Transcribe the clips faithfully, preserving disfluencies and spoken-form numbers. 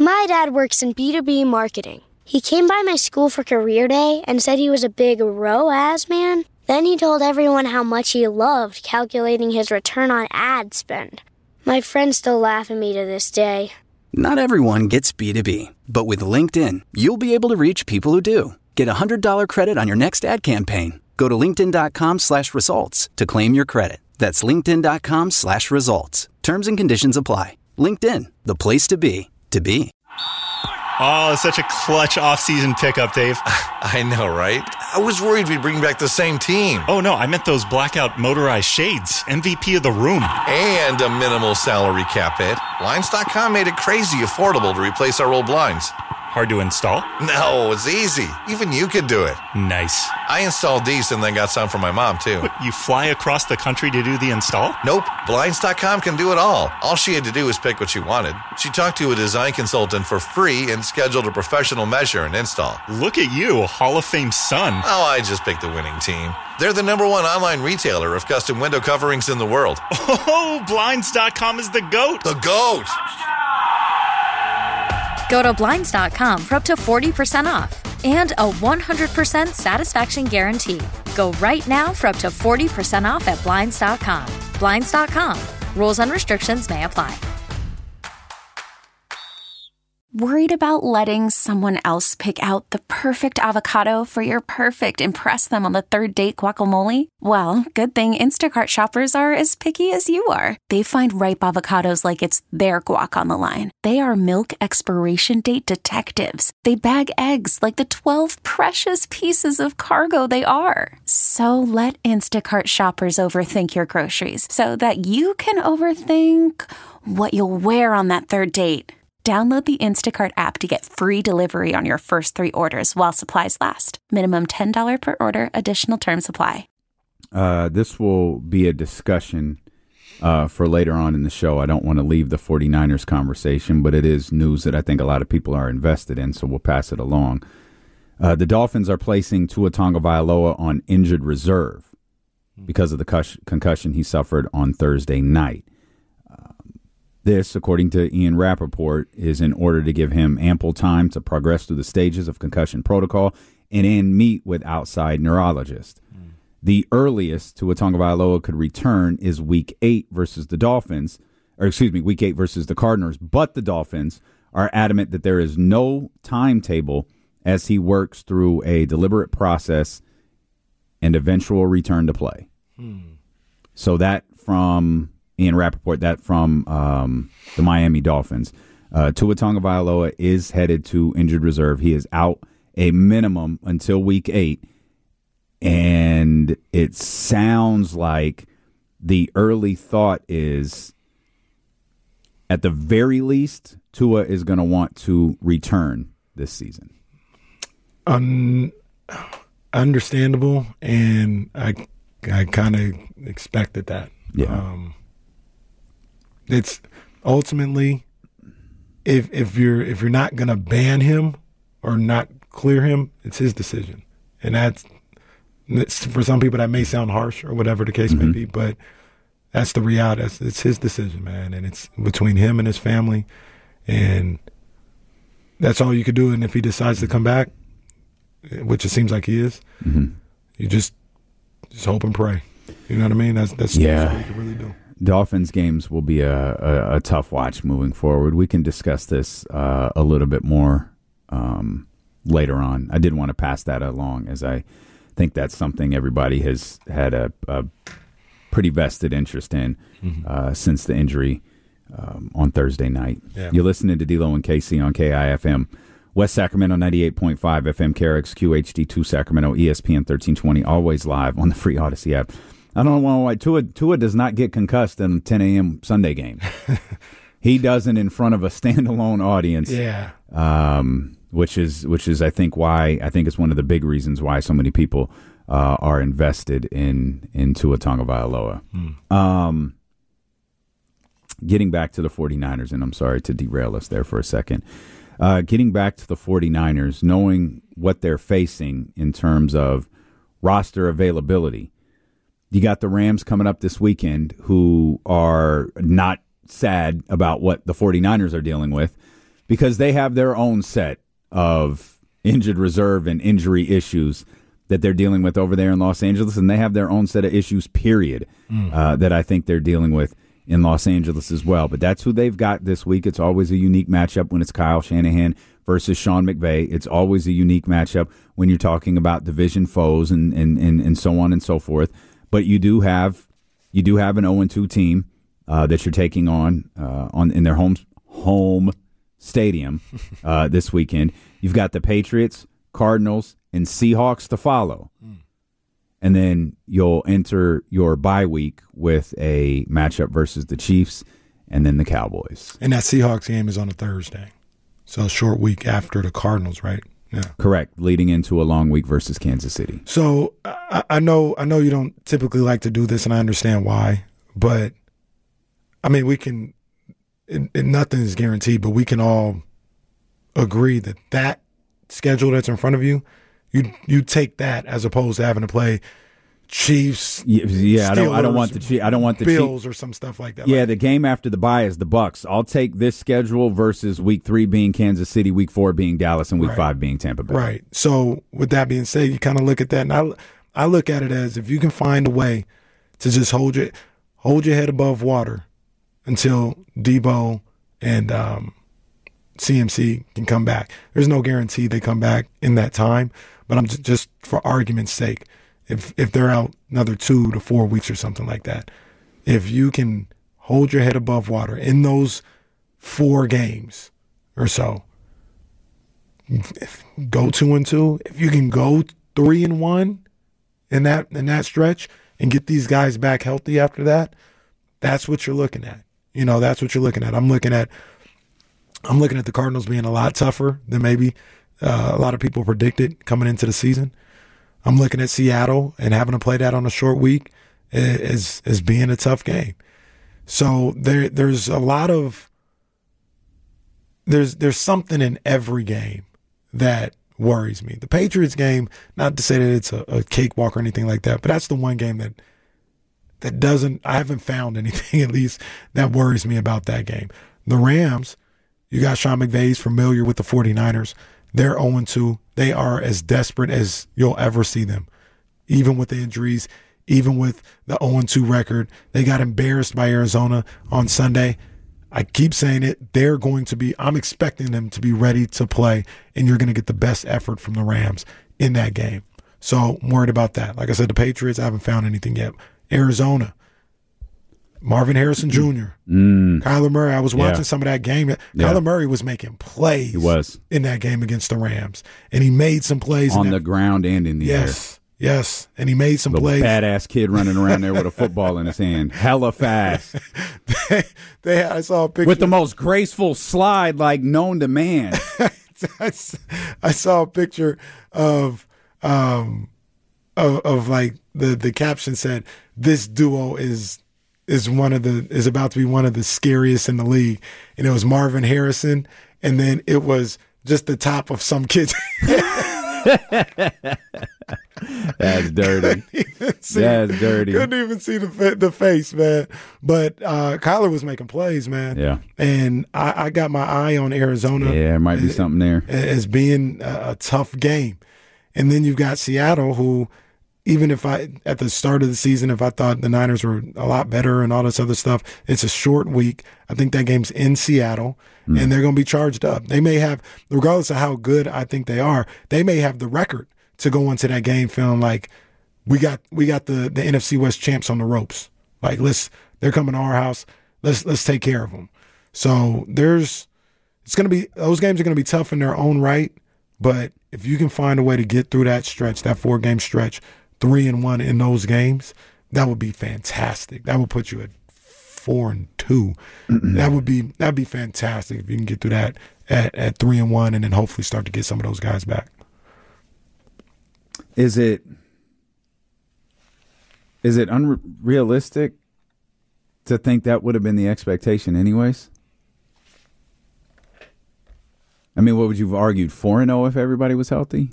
My dad works in B two B marketing. He came by my school for career day and said he was a big R O A S man. Then he told everyone how much he loved calculating his return on ad spend. My friends still laugh at me to this day. Not everyone gets B two B, but with LinkedIn, you'll be able to reach people who do. Get a one hundred dollars credit on your next ad campaign. Go to linkedin.com slash results to claim your credit. That's linkedin.com slash results. Terms and conditions apply. LinkedIn, the place to be, to be. Oh, such a clutch off-season pickup, Dave. I know, right? I was worried we'd bring back the same team. Oh, no, I meant those blackout motorized shades. M V P of the room. And a minimal salary cap hit. Blinds dot com made it crazy affordable to replace our old blinds. Hard to install? No, it's easy. Even you could do it. Nice. I installed these and then got some for my mom, too. What, you fly across the country to do the install? Nope. Blinds dot com can do it all. All she had to do was pick what she wanted. She talked to a design consultant for free and scheduled a professional measure and install. Look at you, Hall of Fame son. Oh, I just picked the winning team. They're the number one online retailer of custom window coverings in the world. Oh, Blinds dot com is the GOAT. The GOAT! Go to Blinds dot com for up to forty percent off and a one hundred percent satisfaction guarantee. Go right now for up to forty percent off at Blinds dot com. Blinds dot com. Rules and restrictions may apply. Worried about letting someone else pick out the perfect avocado for your perfect impress them on the third date guacamole? Well, good thing Instacart shoppers are as picky as you are. They find ripe avocados like it's their guac on the line. They are milk expiration date detectives. They bag eggs like the twelve precious pieces of cargo they are. So let Instacart shoppers overthink your groceries so that you can overthink what you'll wear on that third date. Download the Instacart app to get free delivery on your first three orders while supplies last. Minimum ten dollars per order. Additional terms apply. Uh, this will be a discussion uh, for later on in the show. I don't want to leave the 49ers conversation, but it is news that I think a lot of people are invested in, so we'll pass it along. Uh, the Dolphins are placing Tua Tagovailoa on injured reserve because of the cus- concussion he suffered on Thursday night. This, according to Ian Rappaport, is in order to give him ample time to progress through the stages of concussion protocol and then meet with outside neurologists. Mm. The earliest Tua Tagovailoa could return is week eight versus the Dolphins, or excuse me, week eight versus the Cardinals, but the Dolphins are adamant that there is no timetable as he works through a deliberate process and eventual return to play. Mm. So that from Ian Rappaport, that from um, the Miami Dolphins. Uh, Tua Tagovailoa is headed to injured reserve. He is out a minimum until week eight. And it sounds like the early thought is, at the very least, Tua is going to want to return this season. Um, understandable, and I, I kind of expected that. Yeah. Um, It's ultimately, if if you're if you're not gonna ban him or not clear him, it's his decision, and that's, that's for some people that may sound harsh or whatever the case mm-hmm. may be, but that's the reality. It's, it's his decision, man, and it's between him and his family, and that's all you could do. And if he decides to come back, which it seems like he is, mm-hmm. you just just hope and pray. You know what I mean? That's that's, yeah. that's all you can really do. Dolphins games will be a, a, a tough watch moving forward. We can discuss this uh, a little bit more um, later on. I did want to pass that along, as I think that's something everybody has had a, a pretty vested interest in mm-hmm. uh, since the injury um, on Thursday night. Yeah. You're listening to D-Lo and K C on K I F M. West Sacramento ninety-eight point five F M, K R X Q H D two Sacramento, E S P N thirteen twenty, always live on the free Odyssey app. I don't know why Tua, Tua does not get concussed in a ten a.m. Sunday game. He doesn't in front of a standalone audience. Yeah. Um, which is, which is, I think, why I think it's one of the big reasons why so many people uh, are invested in in Tua Tagovailoa. Hmm. Um, getting back to the 49ers, and I'm sorry to derail us there for a second. Uh, getting back to the 49ers, knowing what they're facing in terms of roster availability. You got the Rams coming up this weekend, who are not sad about what the 49ers are dealing with, because they have their own set of injured reserve and injury issues that they're dealing with over there in Los Angeles, and they have their own set of issues, period, mm. uh, that I think they're dealing with in Los Angeles as well. But that's who they've got this week. It's always a unique matchup when it's Kyle Shanahan versus Sean McVay. It's always a unique matchup when you're talking about division foes and and, and, and so on and so forth. But you do have you do have an oh and two team uh, that you're taking on uh, on in their home home stadium uh, this weekend. You've got the Patriots, Cardinals, and Seahawks to follow. Mm. And then you'll enter your bye week with a matchup versus the Chiefs and then the Cowboys. And that Seahawks game is on a Thursday. So a short week after the Cardinals, right? Yeah. Correct. Leading into a long week versus Kansas City. So I, I know I know you don't typically like to do this, and I understand why. But, I mean, we can it, – it, nothing is guaranteed, but we can all agree that that schedule that's in front of you, you you take that as opposed to having to play Chiefs. Yeah, yeah Steelers, I don't. I don't want the Chiefs. I don't want the Bills Chiefs. or some stuff like that. Yeah, like, the game after the bye is the Bucks. I'll take this schedule versus Week Three being Kansas City, Week Four being Dallas, and Week right. Five being Tampa Bay. Right. So with that being said, you kind of look at that, and I I look at it as if you can find a way to just hold your hold your head above water until Debo and um, C M C can come back. There's no guarantee they come back in that time, but I'm just, just for argument's sake, if if they're out another two to four weeks or something like that, if you can hold your head above water in those four games or so, if, go two and two. If you can go three and one in that in that stretch and get these guys back healthy after that, that's what you're looking at. You know, that's what you're looking at. I'm looking at. I'm looking at the Cardinals being a lot tougher than maybe uh, a lot of people predicted coming into the season. I'm looking at Seattle and having to play that on a short week as as being a tough game. So there there's a lot of there's there's something in every game that worries me. The Patriots game, not to say that it's a, a cakewalk or anything like that, but that's the one game that that doesn't I haven't found anything at least that worries me about that game. The Rams, you got Sean McVay's familiar with the 49ers. They're oh and two. They are as desperate as you'll ever see them. Even with the injuries, even with the oh and two record. They got embarrassed by Arizona on Sunday. I keep saying it. They're going to be, I'm expecting them to be ready to play, and you're going to get the best effort from the Rams in that game. So I'm worried about that. Like I said, the Patriots, I haven't found anything yet. Arizona, Marvin Harrison Junior Mm. Kyler Murray, I was watching yeah. some of that game. Yeah. Kyler Murray was making plays he was. in that game against the Rams. And he made some plays. On in that, the ground and in the yes, air. Yes, yes. And he made some the plays. Badass kid running around there with a football in his hand. Hella fast. they, they, I saw a picture. With the most graceful slide like known to man. I, I saw a picture of, um, of, of like the, the caption said, this duo is is one of the is about to be one of the scariest in the league. And it was Marvin Harrison, and then it was just the top of some kid's That's dirty. See, That's dirty. Couldn't even see the the face, man. But uh, Kyler was making plays, man. Yeah. And I, I got my eye on Arizona. Yeah, there might be as, something there. As being a, a tough game. And then you've got Seattle, who, even if I, at the start of the season, if I thought the Niners were a lot better and all this other stuff, it's a short week. I think that game's in Seattle, mm. and they're going to be charged up. They may have, regardless of how good I think they are, they may have the record to go into that game feeling like we got we got the, the N F C West champs on the ropes. Like, let's, they're coming to our house. Let's let's take care of them. So there's, it's going to be, those games are going to be tough in their own right, but if you can find a way to get through that stretch, that four game stretch, three and one in those games, that would be fantastic. That would put you at four and two. that would be that'd be fantastic if you can get through that at, at three and one, and then hopefully start to get some of those guys back. Is it is it unrealistic to think that would have been the expectation, anyways? I mean, what would you have argued? Four and zero if everybody was healthy?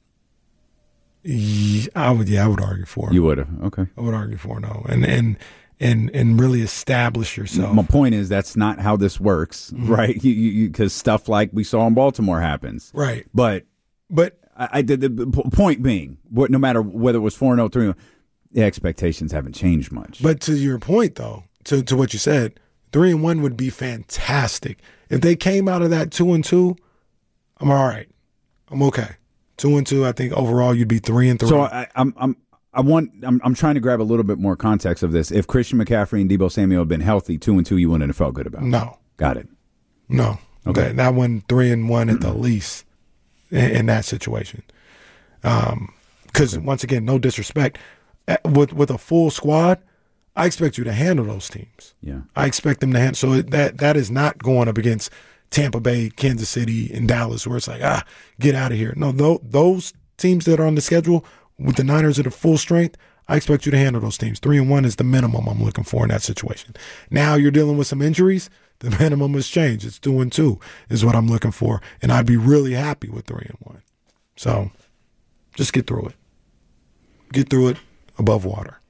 Yeah, I would. Yeah, I would argue for. You would have. Okay. I would argue for no, and and and and really establish yourself. My point is that's not how this works, mm-hmm. right? You because stuff like we saw in Baltimore happens, right? But but I, I did the point being, what no matter whether it was four and oh, three and oh, the expectations haven't changed much. But to your point, though, to to what you said, three and one would be fantastic if they came out of that two and two. I'm all right. I'm okay. Two and two. I think overall you'd be three and three. So I, I'm I'm. I want. I'm, I'm trying to grab a little bit more context of this. If Christian McCaffrey and Deebo Samuel had been healthy, two and two, you wouldn't have felt good about. No, got it. No, okay. That, that one three and one at the least in, in that situation. Um, because okay. once again, no disrespect, with with a full squad, I expect you to handle those teams. Yeah, I expect them to handle. So that that is not going up against Tampa Bay, Kansas City, and Dallas, where it's like ah, get out of here. No, those those teams that are on the schedule. With the Niners at a full strength, I expect you to handle those teams. Three and one is the minimum I'm looking for in that situation. Now you're dealing with some injuries. The minimum has changed. It's two and two is what I'm looking for, and I'd be really happy with three and one. So, just get through it. Get through it above water.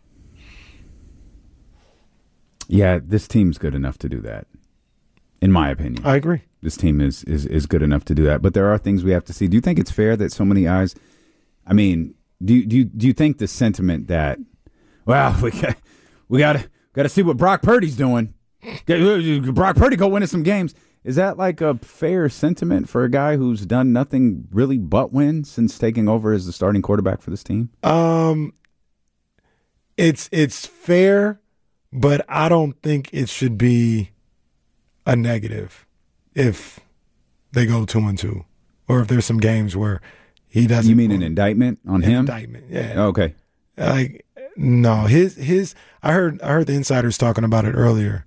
Yeah, this team's good enough to do that, in my opinion. I agree. This team is is is good enough to do that, but there are things we have to see. Do you think it's fair that so many eyes? I mean. Do you, do you, do you think the sentiment that, well, we got we got to got to see what Brock Purdy's doing. Brock Purdy go winning some games. Is that like a fair sentiment for a guy who's done nothing really but win since taking over as the starting quarterback for this team? Um, it's it's fair, but I don't think it should be a negative if they go two and two, or if there's some games where. He doesn't. You mean an indictment on an him? Indictment, yeah. Oh, okay. Like no, his his. I heard I heard the insiders talking about it earlier.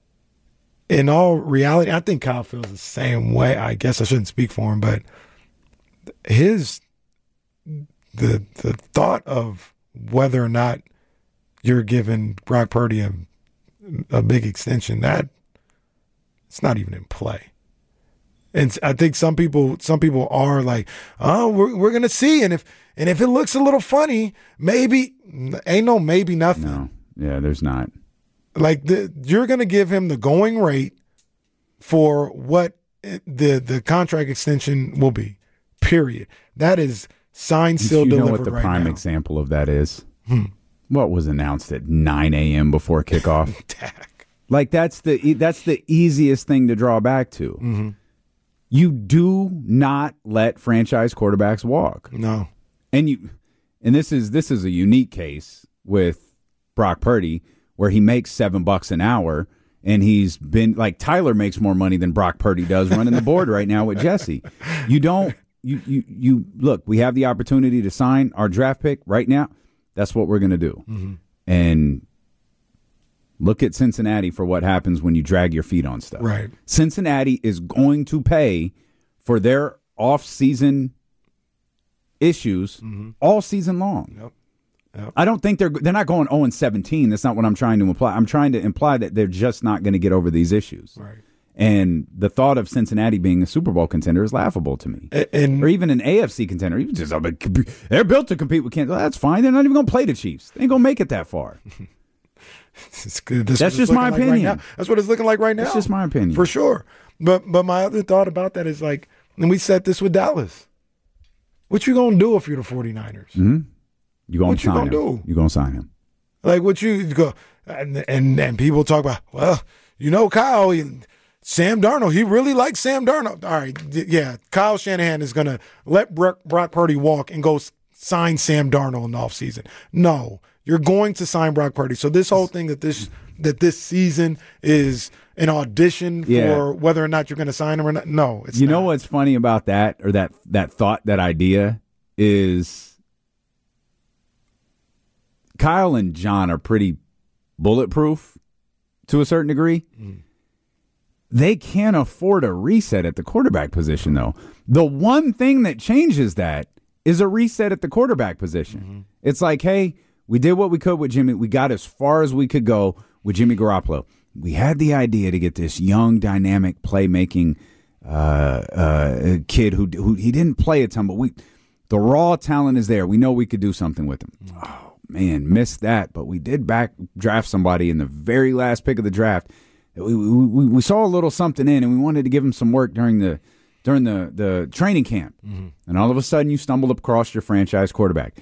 In all reality, I think Kyle feels the same way. I guess I shouldn't speak for him, but his the the thought of whether or not you're giving Brock Purdy a, a big extension, that it's not even in play. And I think some people, some people are like, "Oh, we're we're gonna see," and if and if it looks a little funny, maybe ain't no maybe nothing. No, yeah, there's not. Like the, you're gonna give him the going rate for what it, the the contract extension will be. Period. That is signed, sealed, delivered. You know what the right prime now. Example of that is? Hmm. What was announced at nine a.m. before kickoff? Like that's the that's the easiest thing to draw back to. Mm-hmm. You do not let franchise quarterbacks walk. No. And you and this is this is a unique case with Brock Purdy where he makes seven bucks an hour and he's been like Tyler makes more money than Brock Purdy does running the board right now with Jesse. You don't you you you look, we have the opportunity to sign our draft pick right now. That's what we're gonna do. Mm-hmm. And look at Cincinnati for what happens when you drag your feet on stuff. Right. Cincinnati is going to pay for their off-season issues mm-hmm. all season long. Yep. Yep. I don't think they're they're not going oh and seventeen. That's not what I'm trying to imply. I'm trying to imply that they're just not going to get over these issues. Right. And the thought of Cincinnati being a Super Bowl contender is laughable to me. And, or even an A F C contender. Even just, they're built to compete with Kansas. Well, that's fine. They're not even going to play the Chiefs. They ain't going to make it that far. It's good. This That's just my like opinion. Right now. That's what it's looking like right now. That's just my opinion. For sure. But but my other thought about that is like, and we said this with Dallas. What you going to do if you're the 49ers? Mm-hmm. You going to sign you gonna him. do? You going to sign him. Like what you, you go, and, and and people talk about, well, you know Kyle, he, Sam Darnold, he really likes Sam Darnold. All right, yeah, Kyle Shanahan is going to let Brock, Brock Purdy walk and go sign Sam Darnold in the offseason. No. You're going to sign Brock Purdy. So this whole thing that this that this season is an audition for yeah. whether or not you're going to sign him or not. No, it's you not. know what's funny about that, or that that thought, that idea is Kyle and John are pretty bulletproof to a certain degree. Mm. They can't afford a reset at the quarterback position, though. The one thing that changes that is a reset at the quarterback position. Mm-hmm. It's like, hey, we did what we could with Jimmy. We got as far as we could go with Jimmy Garoppolo. We had the idea to get this young, dynamic, playmaking uh, uh, kid who who he didn't play a ton, but we the raw talent is there. We know we could do something with him. Oh man, missed that. But we did back draft somebody in the very last pick of the draft. We, we, we saw a little something in, and we wanted to give him some work during the during the, the training camp. Mm-hmm. And all of a sudden, you stumbled across your franchise quarterback.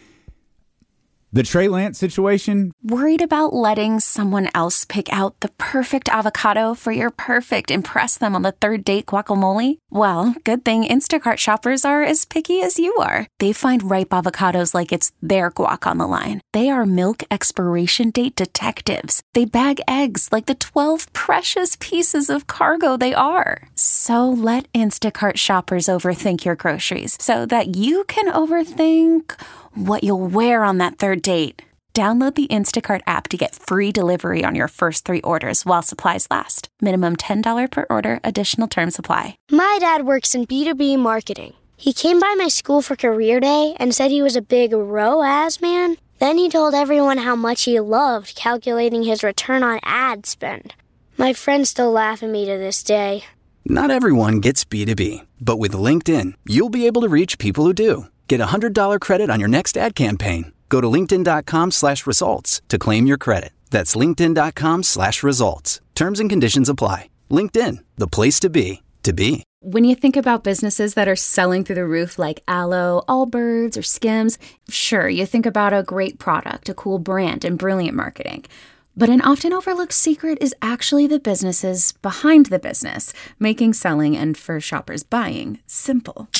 The Trey Lance situation. Worried about letting someone else pick out the perfect avocado for your perfect impress them on the third date guacamole? Well, good thing Instacart shoppers are as picky as you are. They find ripe avocados like it's their guac on the line. They are milk expiration date detectives. They bag eggs like the twelve precious pieces of cargo they are. So let Instacart shoppers overthink your groceries so that you can overthink what you'll wear on that third date. Download the Instacart app to get free delivery on your first three orders while supplies last. Minimum ten dollars per order. Additional terms apply. My dad works in B two B marketing. He came by my school for career day and said he was a big R O A S man. Then he told everyone how much he loved calculating his return on ad spend. My friends still laugh at me to this day. Not everyone gets B two B, but with LinkedIn, you'll be able to reach people who do. Get a one hundred dollars credit on your next ad campaign. Go to linkedin.com slash results to claim your credit. That's linkedin.com slash results. Terms and conditions apply. LinkedIn, the place to be, to be. When you think about businesses that are selling through the roof like Aloe, Allbirds, or Skims, sure, you think about a great product, a cool brand, and brilliant marketing. But an often overlooked secret is actually the businesses behind the business, making selling and, for shoppers, buying simple.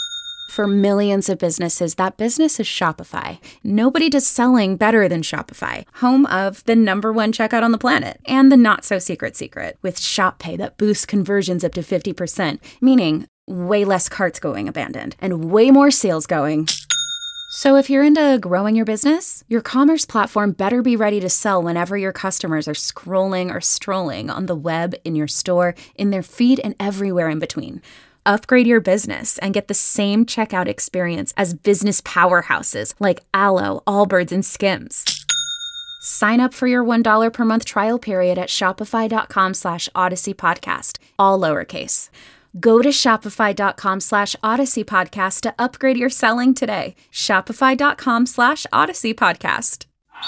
For millions of businesses, that business is Shopify. Nobody does selling better than Shopify, home of the number one checkout on the planet, and the not-so-secret secret, with Shop Pay that boosts conversions up to fifty percent, meaning way less carts going abandoned, and way more sales going. So if you're into growing your business, your commerce platform better be ready to sell whenever your customers are scrolling or strolling on the web, in your store, in their feed, and everywhere in between. Upgrade your business and get the same checkout experience as business powerhouses like Aloe, Allbirds, and Skims. Sign up for your one dollar per month trial period at shopify.com slash Odyssey Podcast, all lowercase. Go to shopify.com slash Odyssey Podcast to upgrade your selling today. Shopify.com slash Odyssey Podcast.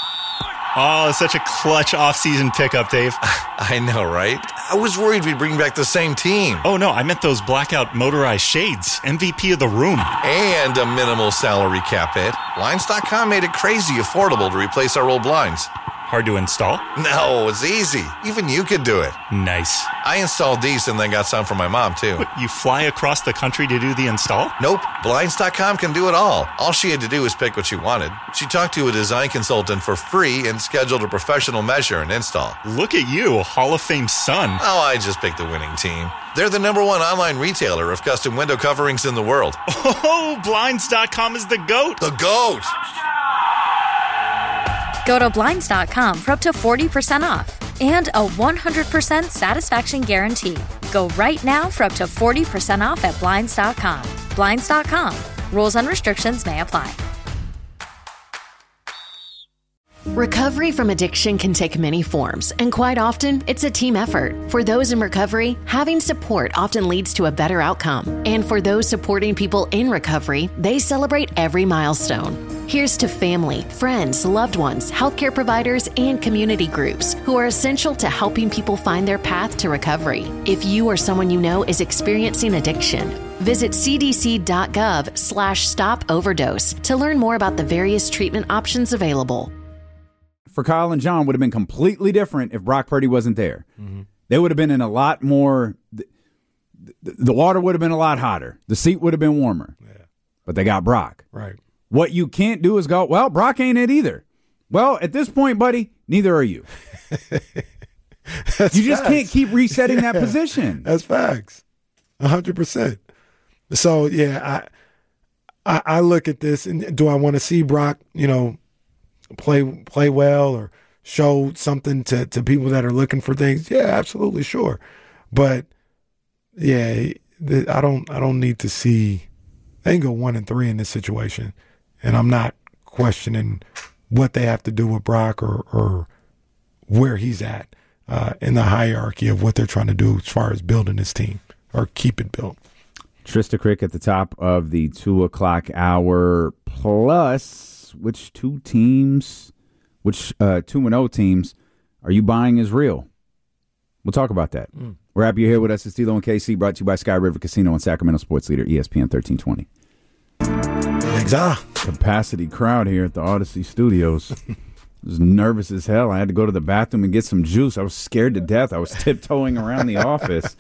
Oh, such a clutch off-season pickup, Dave. I know, right? I was worried we'd bring back the same team. Oh, no, I meant those blackout motorized shades. M V P of the room. And a minimal salary cap hit. Blinds dot com made it crazy affordable to replace our old blinds. Hard to install? No, it's easy. Even you could do it. Nice. I installed these and then got some for my mom, too. What, you fly across the country to do the install? Nope. Blinds dot com can do it all. All she had to do was pick what she wanted. She talked to a design consultant for free and scheduled a professional measure and install. Look at you, Hall of Fame son. Oh, I just picked the winning team. They're the number one online retailer of custom window coverings in the world. Oh, Blinds dot com is the GOAT. The GOAT! Go to Blinds dot com for up to forty percent off and a one hundred percent satisfaction guarantee. Go right now for up to forty percent off at Blinds dot com. Blinds dot com. Rules and restrictions may apply. Recovery from addiction can take many forms, and quite often, it's a team effort. For those in recovery, having support often leads to a better outcome. And for those supporting people in recovery, they celebrate every milestone. Here's to family, friends, loved ones, healthcare providers, and community groups who are essential to helping people find their path to recovery. If you or someone you know is experiencing addiction, visit cdc.gov slash stop overdose to learn more about the various treatment options available. For Kyle and John would have been completely different if Brock Purdy wasn't there. Mm-hmm. They would have been in a lot more, the, the water would have been a lot hotter. The seat would have been warmer. Yeah. But they got Brock. Right. What you can't do is go, well, Brock ain't it either. Well, at this point, buddy, neither are you. You just facts. can't keep resetting that position. That's facts. A hundred percent. So, yeah, I, I I look at this, and do I want to see Brock, you know, play play well or show something to, to people that are looking for things? Yeah, absolutely, sure. But yeah, the, I don't I don't need to see. They can go one and three in this situation, and I'm not questioning what they have to do with Brock or or where he's at uh, in the hierarchy of what they're trying to do as far as building this team or keep it built. Trista Crick at the top of the two o'clock hour plus. us which two teams, which uh, two and oh teams are you buying as real? We'll talk about that. Mm. We're happy you're here with us. It's D'Lo and K C, brought to you by Sky River Casino and Sacramento Sports Leader, E S P N thirteen twenty. Exactly. Capacity crowd here at the Odyssey Studios. I was nervous as hell. I had to go to the bathroom and get some juice. I was scared to death. I was tiptoeing around the office.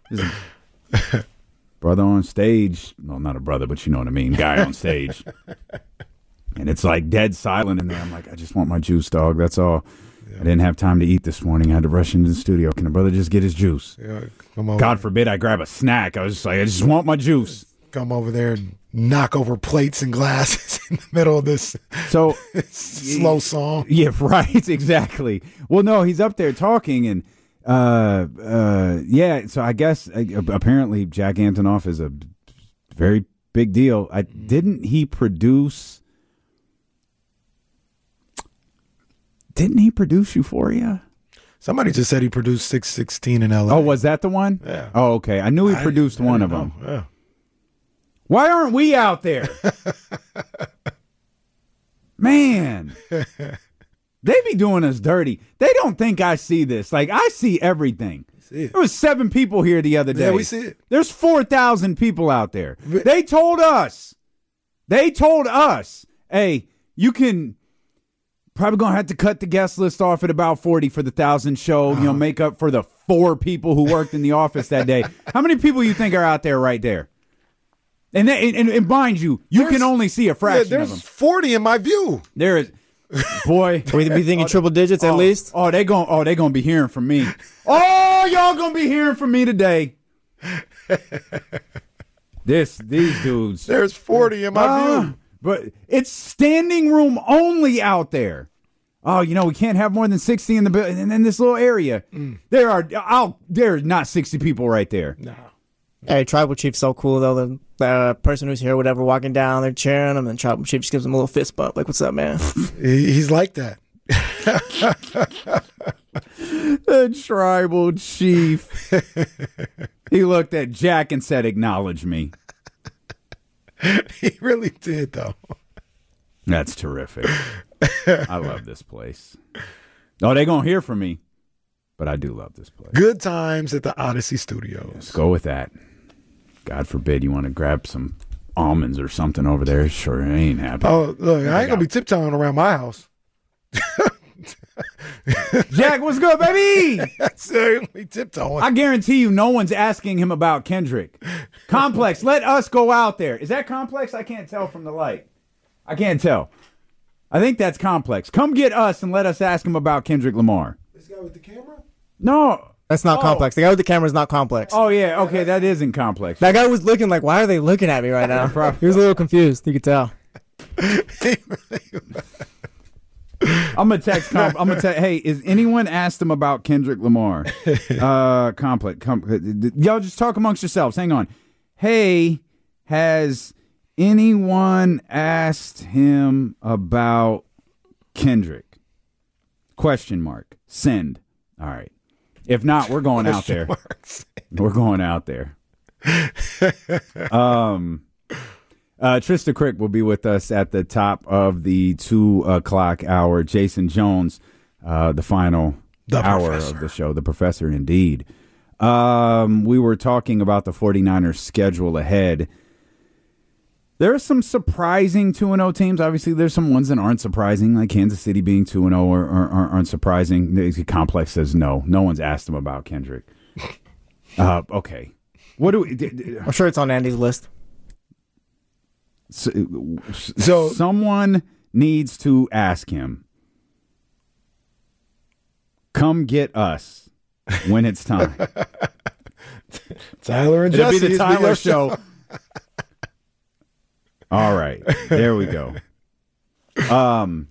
Brother on stage. Well, not a brother, but you know what I mean. Guy on stage. And it's like dead silent in there. I'm like, I just want my juice, dog. That's all. Yeah. I didn't have time to eat this morning. I had to rush into the studio. Can a brother just get his juice? Yeah, come over. God forbid I grab a snack. I was just like, I just want my juice. Come over there and knock over plates and glasses in the middle of this so slow song. Yeah, right. Exactly. Well, no, he's up there talking and uh, uh, yeah. So I guess uh, apparently Jack Antonoff is a very big deal. I didn't he produce? Didn't he produce Euphoria? Somebody just said he produced six sixteen in L A. Oh, was that the one? Yeah. Oh, okay. I knew he I produced one of know. them. Yeah. Why aren't we out there? Man. They be doing us dirty. They don't think I see this. Like, I see everything. See it. There was seven people here the other day. Yeah, we see it. There's four thousand people out there. They told us. They told us, hey, you can probably going to have to cut the guest list off at about forty for the one thousand show, uh-huh. you know, make up for the four people who worked in the office that day. How many people you think are out there right there? And, they, and, and mind you, you there's, can only see a fraction yeah, of them. There's forty in my view. There is. Boy. We be thinking oh, triple digits at oh, least? Oh, they going oh, they gonna be hearing from me. Oh, y'all gonna be hearing from me today. This, these dudes. There's forty in my uh, view. But it's standing room only out there. Oh, you know, we can't have more than sixty in the building in, in this little area. Mm. There are I'll there's not sixty people right there. No. Hey, Tribal Chief's so cool though. The, the person who's here, whatever, walking down, they're cheering him, and Tribal Chief just gives him a little fist bump. Like, what's up, man? He's like that. The Tribal Chief. He looked at Jack and said, "Acknowledge me." He really did, though. That's terrific. I love this place. Oh, they're gonna hear from me, but I do love this place. Good times at the Odyssey Studios. Let's go with that. God forbid you want to grab some almonds or something over there. Sure ain't happening. Oh, look, I ain't going to be tiptoeing around my house. Jack, what's good, baby? Seriously, tiptoeing. I guarantee you no one's asking him about Kendrick. Complex, let us go out there. Is that Complex? I can't tell from the light. I can't tell. I think that's Complex. Come get us and let us ask him about Kendrick Lamar. This guy with the camera? No. That's not oh. Complex. The guy with the camera is not Complex. Oh, yeah. Okay, that isn't Complex. That guy was looking like, why are they looking at me right now? He was a little confused. You could tell. I'm going to text Comp- I'm going to text, hey, is anyone asked him about Kendrick Lamar? Uh, Complex. Com- y'all just talk amongst yourselves. Hang on. Hey, has anyone asked him about Kendrick? Question mark. Send. All right. If not, we're going out there. We're going out there. Um, uh, Trista Crick will be with us at the top of the two o'clock hour. Jason Jones, uh, the final the hour professor. of the show. The professor, indeed. Um, we were talking about the 49ers schedule ahead. There are some surprising two and oh teams. Obviously, there's some ones that aren't surprising, like Kansas City being two and oh or, or, or aren't surprising. The Complex says no. No one's asked him about Kendrick. Uh, okay. What do we... D- d- I'm sure it's on Andy's list. So, so someone needs to ask him, come get us when it's time. Tyler and It'll Jesse. It'll be the Tyler show. All right, there we go. Um,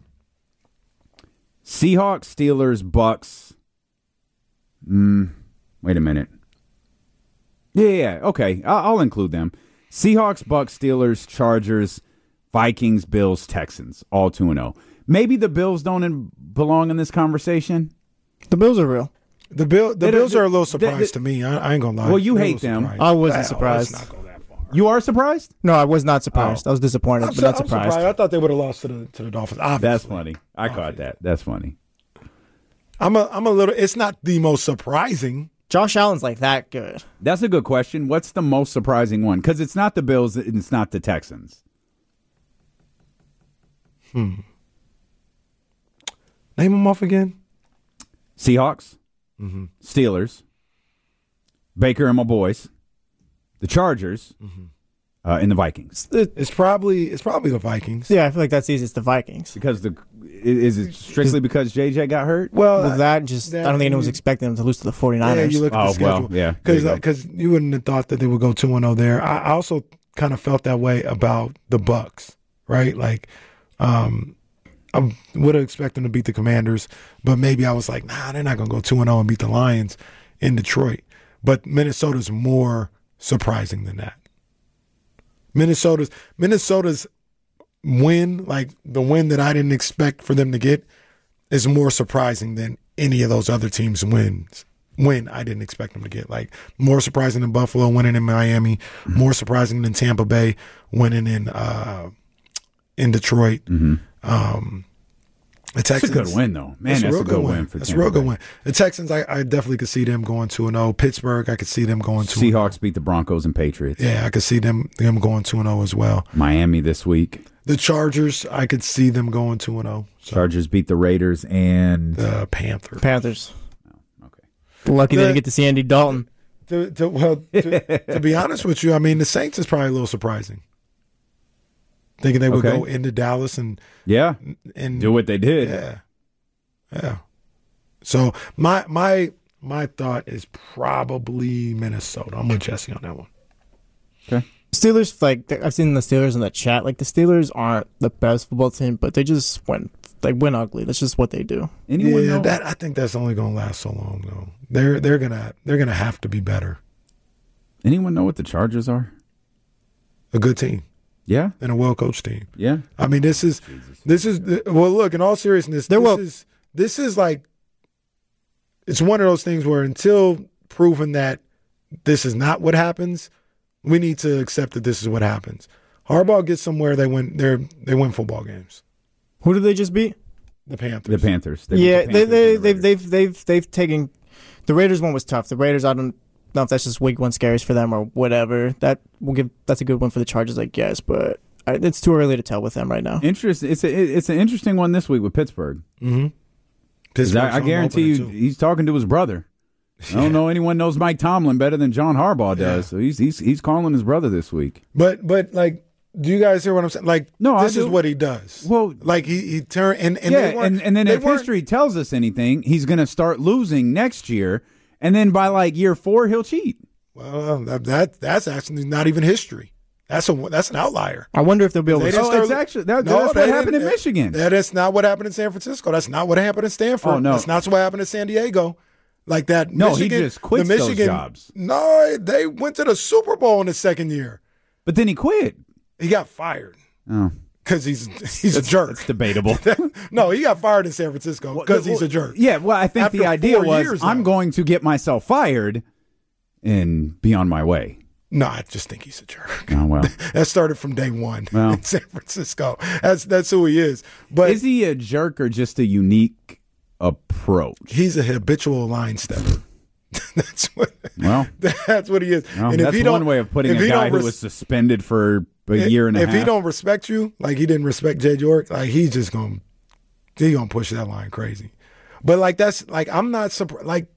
Seahawks, Steelers, Bucks. Mm, wait a minute. Yeah, yeah, okay. I'll, I'll include them. Seahawks, Bucks, Steelers, Chargers, Vikings, Bills, Texans. All two and zero. Maybe the Bills don't in, belong in this conversation. The Bills are real. The Bill, the they Bills are a little surprised they, they, to me. I, I ain't gonna lie. Well, you hate them. Surprised. I wasn't oh, surprised. Let's not go that far. You are surprised? No, I was not surprised. Oh. I was disappointed, I'm, but not I'm surprised. surprised. I thought they would have lost to the to the Dolphins. Obviously. That's funny. I Obviously. caught that. That's funny. I'm a I'm a little. It's not the most surprising. Josh Allen's like that good. That's a good question. What's the most surprising one? Because it's not the Bills and it's not the Texans. Hmm. Name them off again. Seahawks, mm-hmm. Steelers, Baker and my boys, the Chargers, mm-hmm. uh, and the Vikings. It's probably it's probably the Vikings. Yeah, I feel like that's easy. It's the Vikings. Because the is it strictly because J J got hurt? Well, well that just that, I don't think anyone was expecting them to lose to the 49ers. Yeah, you look at oh, the schedule. Well, yeah, because you, because uh, you wouldn't have thought that they would go two and zero there. I, I also kind of felt that way about the Bucs, right? Like, um, I would have expected them to beat the Commanders, but maybe I was like, nah, they're not going to go two and zero and beat the Lions in Detroit. But Minnesota's more surprising than that. Minnesota's Minnesota's win, like the win that I didn't expect for them to get, is more surprising than any of those other teams' wins. Win I didn't expect them to get. Like more surprising than Buffalo winning in Miami, more surprising than Tampa Bay winning in uh, in Detroit. Mm-hmm. Um, the Texans, that's a good win, though. Man, that's a, a good win. win for That's Tampa a real good Bay. win. The Texans, I, I definitely could see them going two and zero. Pittsburgh, I could see them going two. Seahawks beat the Broncos and Patriots. Yeah, I could see them them going two and zero as well. Miami this week. The Chargers, I could see them going two and zero. So. Chargers beat the Raiders and the Panthers. Panthers. Oh, okay. Lucky the, they didn't get to see Andy Dalton. To, to, well, to, to be honest with you, I mean the Saints is probably a little surprising. Thinking they would okay. go into Dallas and yeah, and do what they did. Yeah, yeah. So my my my thought is probably Minnesota. I'm with Jesse on that one. Okay. Steelers, like I've seen the Steelers in the chat. Like the Steelers aren't the best football team, but they just went like win ugly. That's just what they do. Anyone yeah, know? that I think that's only going to last so long though. They're they're gonna they're gonna have to be better. Anyone know what the Chargers are? A good team. Yeah, and a well-coached team. Yeah, I mean, this is Jesus. this is well. Look, in all seriousness, They're this well- is this is like it's one of those things where until proven that this is not what happens, we need to accept that this is what happens. Harbaugh gets somewhere, they win. They they win football games. Who did they just beat? The Panthers. The Panthers. They yeah, the they Panthers they the they've they've they've they've taken the Raiders one was tough. The Raiders, I don't know if that's just week one scares for them or whatever. That will give that's a good one for the Chargers, I guess, but I, it's too early to tell with them right now. Interest. It's a, it's an interesting one this week with Pittsburgh. Mm-hmm. I, I guarantee you, too. He's talking to his brother. Yeah. I don't know anyone knows Mike Tomlin better than John Harbaugh does. Yeah. So he's he's he's calling his brother this week. But but like, do you guys hear what I'm saying? Like, no, this is what he does. Well, like he he turned and and yeah, they and and then if history tells us anything, he's going to start losing next year, and then by like year four, he'll cheat. Well, that, that that's actually not even history. That's a that's an outlier. I wonder if they'll be able they to. Oh, start, it's actually that, no, that's what happened in Michigan. That is not what happened in San Francisco. That's not what happened in Stanford. Oh, no. That's not what happened in San Diego. Like that. No, Michigan, he just quits the Michigan, those jobs. No, they went to the Super Bowl in the second year. But then he quit. He got fired. Oh, because he's he's that's, a jerk. It's debatable. No, he got fired in San Francisco because well, he's a jerk. Yeah, well, I think After the idea was years, I'm though. going to get myself fired and be on my way. No, I just think he's a jerk. Oh, well. That started from day one well. in San Francisco. That's that's who he is. But is he a jerk or just a unique approach? He's a habitual line stepper. That's what. Well, that's what he is. Well, and if that's he one don't, way of putting if a he guy don't res- who was suspended for a if, year and a if half. If he don't respect you, like he didn't respect Jay York, like he's just gonna he gonna push that line crazy. But like that's like I'm not surprised. Like,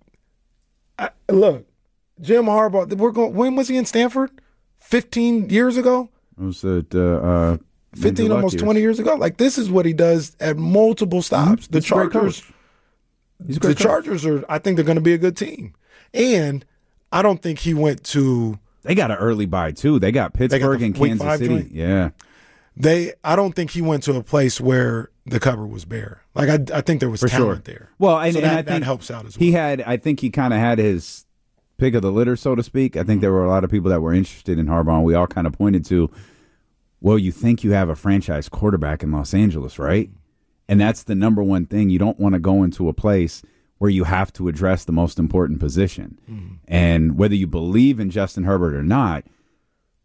I, look, Jim Harbaugh. We're going. When was he in Stanford? Fifteen years ago. It was at uh, uh, fifteen, almost years. twenty years ago. Like this is what he does at multiple stops. Mm-hmm. The He's Chargers. He's the Chargers are. I think they're going to be a good team, and I don't think he went to. They got an early bye too. They got Pittsburgh they got and the Kansas City. Joint. Yeah. They. I don't think he went to a place where the cover was bare. Like I. I think there was For talent sure. there. Well, and, so and that, I think that helps out as well. He had. I think he kind of had his pick of the litter, so to speak. I think mm-hmm. there were a lot of people that were interested in Harbaugh. And we all kind of pointed to, well, you think you have a franchise quarterback in Los Angeles, right? And that's the number one thing. You don't want to go into a place where you have to address the most important position. Mm-hmm. And whether you believe in Justin Herbert or not,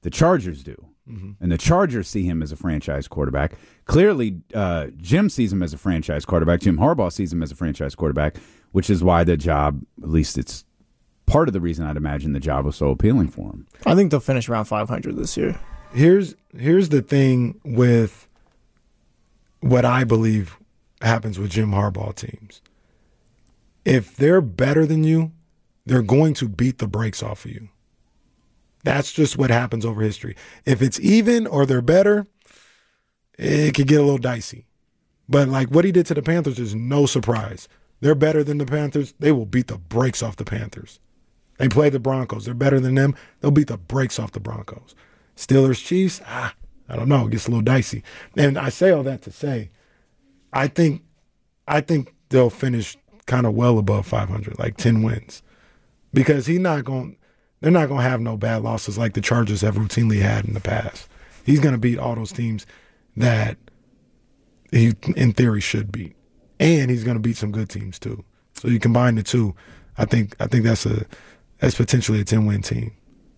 The Chargers do. Mm-hmm. And the Chargers see him as a franchise quarterback. Clearly, uh, Jim sees him as a franchise quarterback. Jim Harbaugh sees him as a franchise quarterback, which is why the job, at least it's part of the reason I'd imagine the job was so appealing for him. I think they'll finish around five hundred this year. Here's here's the thing with what I believe happens with Jim Harbaugh teams. If they're better than you, they're going to beat the brakes off of you. That's just what happens over history. If it's even or they're better, it could get a little dicey. But like what he did to the Panthers is no surprise. They're better than the Panthers. They will beat the brakes off the Panthers. They play the Broncos. They're better than them. They'll beat the brakes off the Broncos. Steelers, Chiefs, ah, I don't know. It gets a little dicey. And I say all that to say, I think, I think they'll finish kind of well above five hundred, like ten wins, because he's not going. They're not going to have no bad losses like the Chargers have routinely had in the past. He's going to beat all those teams that he, in theory, should beat, and he's going to beat some good teams too. So you combine the two, I think. I think that's a that's potentially a ten-win team.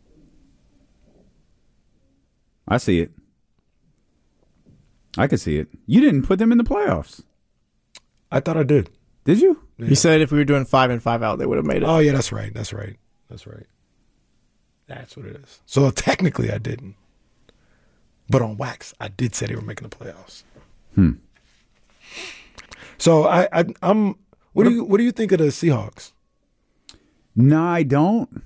I see it. I could see it. You didn't put them in the playoffs. I thought I did. Did you? Yeah. You said if we were doing five and five out, they would have made it. Oh yeah, that's right. That's right. That's right. That's what it is. So technically, I didn't. But on wax, I did say they were making the playoffs. Hmm. So I, I I'm. What do you What do you think of the Seahawks? No, I don't.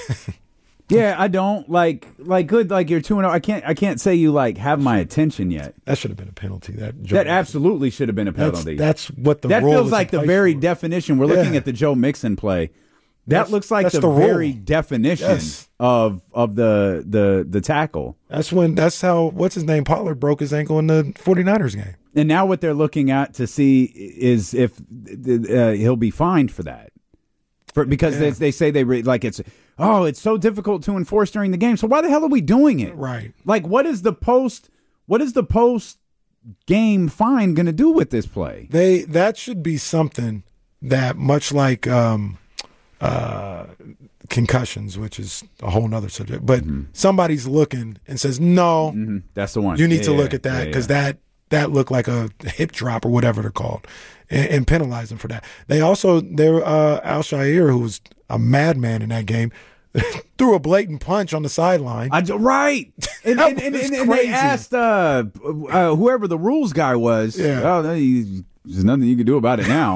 Yeah, I don't like like good like you're two and I can't I can't say you like have my attention yet. That should have been a penalty. That Joe that absolutely should have been a penalty. That's, that's what the that rule feels is like the very for. definition. We're yeah. looking at the Joe Mixon play. That That's, looks like the, the very rule. definition yes. of of the the the tackle. That's when that's how what's his name Pollard broke his ankle in the 49ers game. And now what they're looking at to see is if uh, he'll be fined for that. For, because yeah. they, they say they re, like it's oh it's so difficult to enforce during the game. So why the hell are we doing it? Right. Like what is the post what is the post game fine going to do with this play? They that should be something that much like um, uh, concussions, which is a whole nother subject, but mm-hmm. somebody's looking and says, no, mm-hmm. that's the one. You need yeah, to look yeah, at that because yeah, yeah. that that looked like a hip drop or whatever they're called, and, and penalize them for that. They also, they're uh, Al-Shaair, who was a madman in that game, threw a blatant punch on the sideline. I, right. And, and, and, and, and they asked uh, uh, whoever the rules guy was, yeah. oh, there's nothing you can do about it now.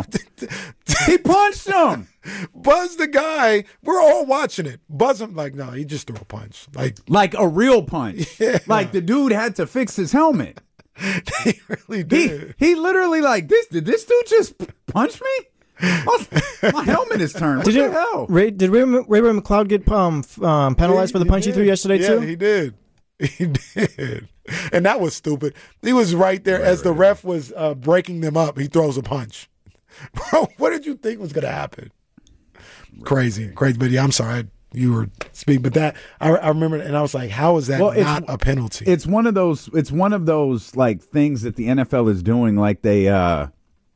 He punched him. Buzz the guy. We're all watching it. Buzz him like, no, he just threw a punch. Like, like a real punch. Yeah. Like the dude had to fix his helmet. He really did. He, he literally like, this. Did this dude just punch me? My, my helmet is turned. What did the you, hell? Ray, did Ray, Ray Ray McCloud get um, um, penalized he, for the punch he, he threw yesterday yeah, too? he did. He did. And that was stupid. He was right there right, as the ref was uh, breaking them up. He throws a punch. Bro, what did you think was going to happen? Right. Crazy. Crazy. But yeah, I'm sorry. I, you were speaking. But that, I, I remember, and I was like, how is that well, not a penalty? It's one of those, it's one of those like things that the N F L is doing. Like they, uh,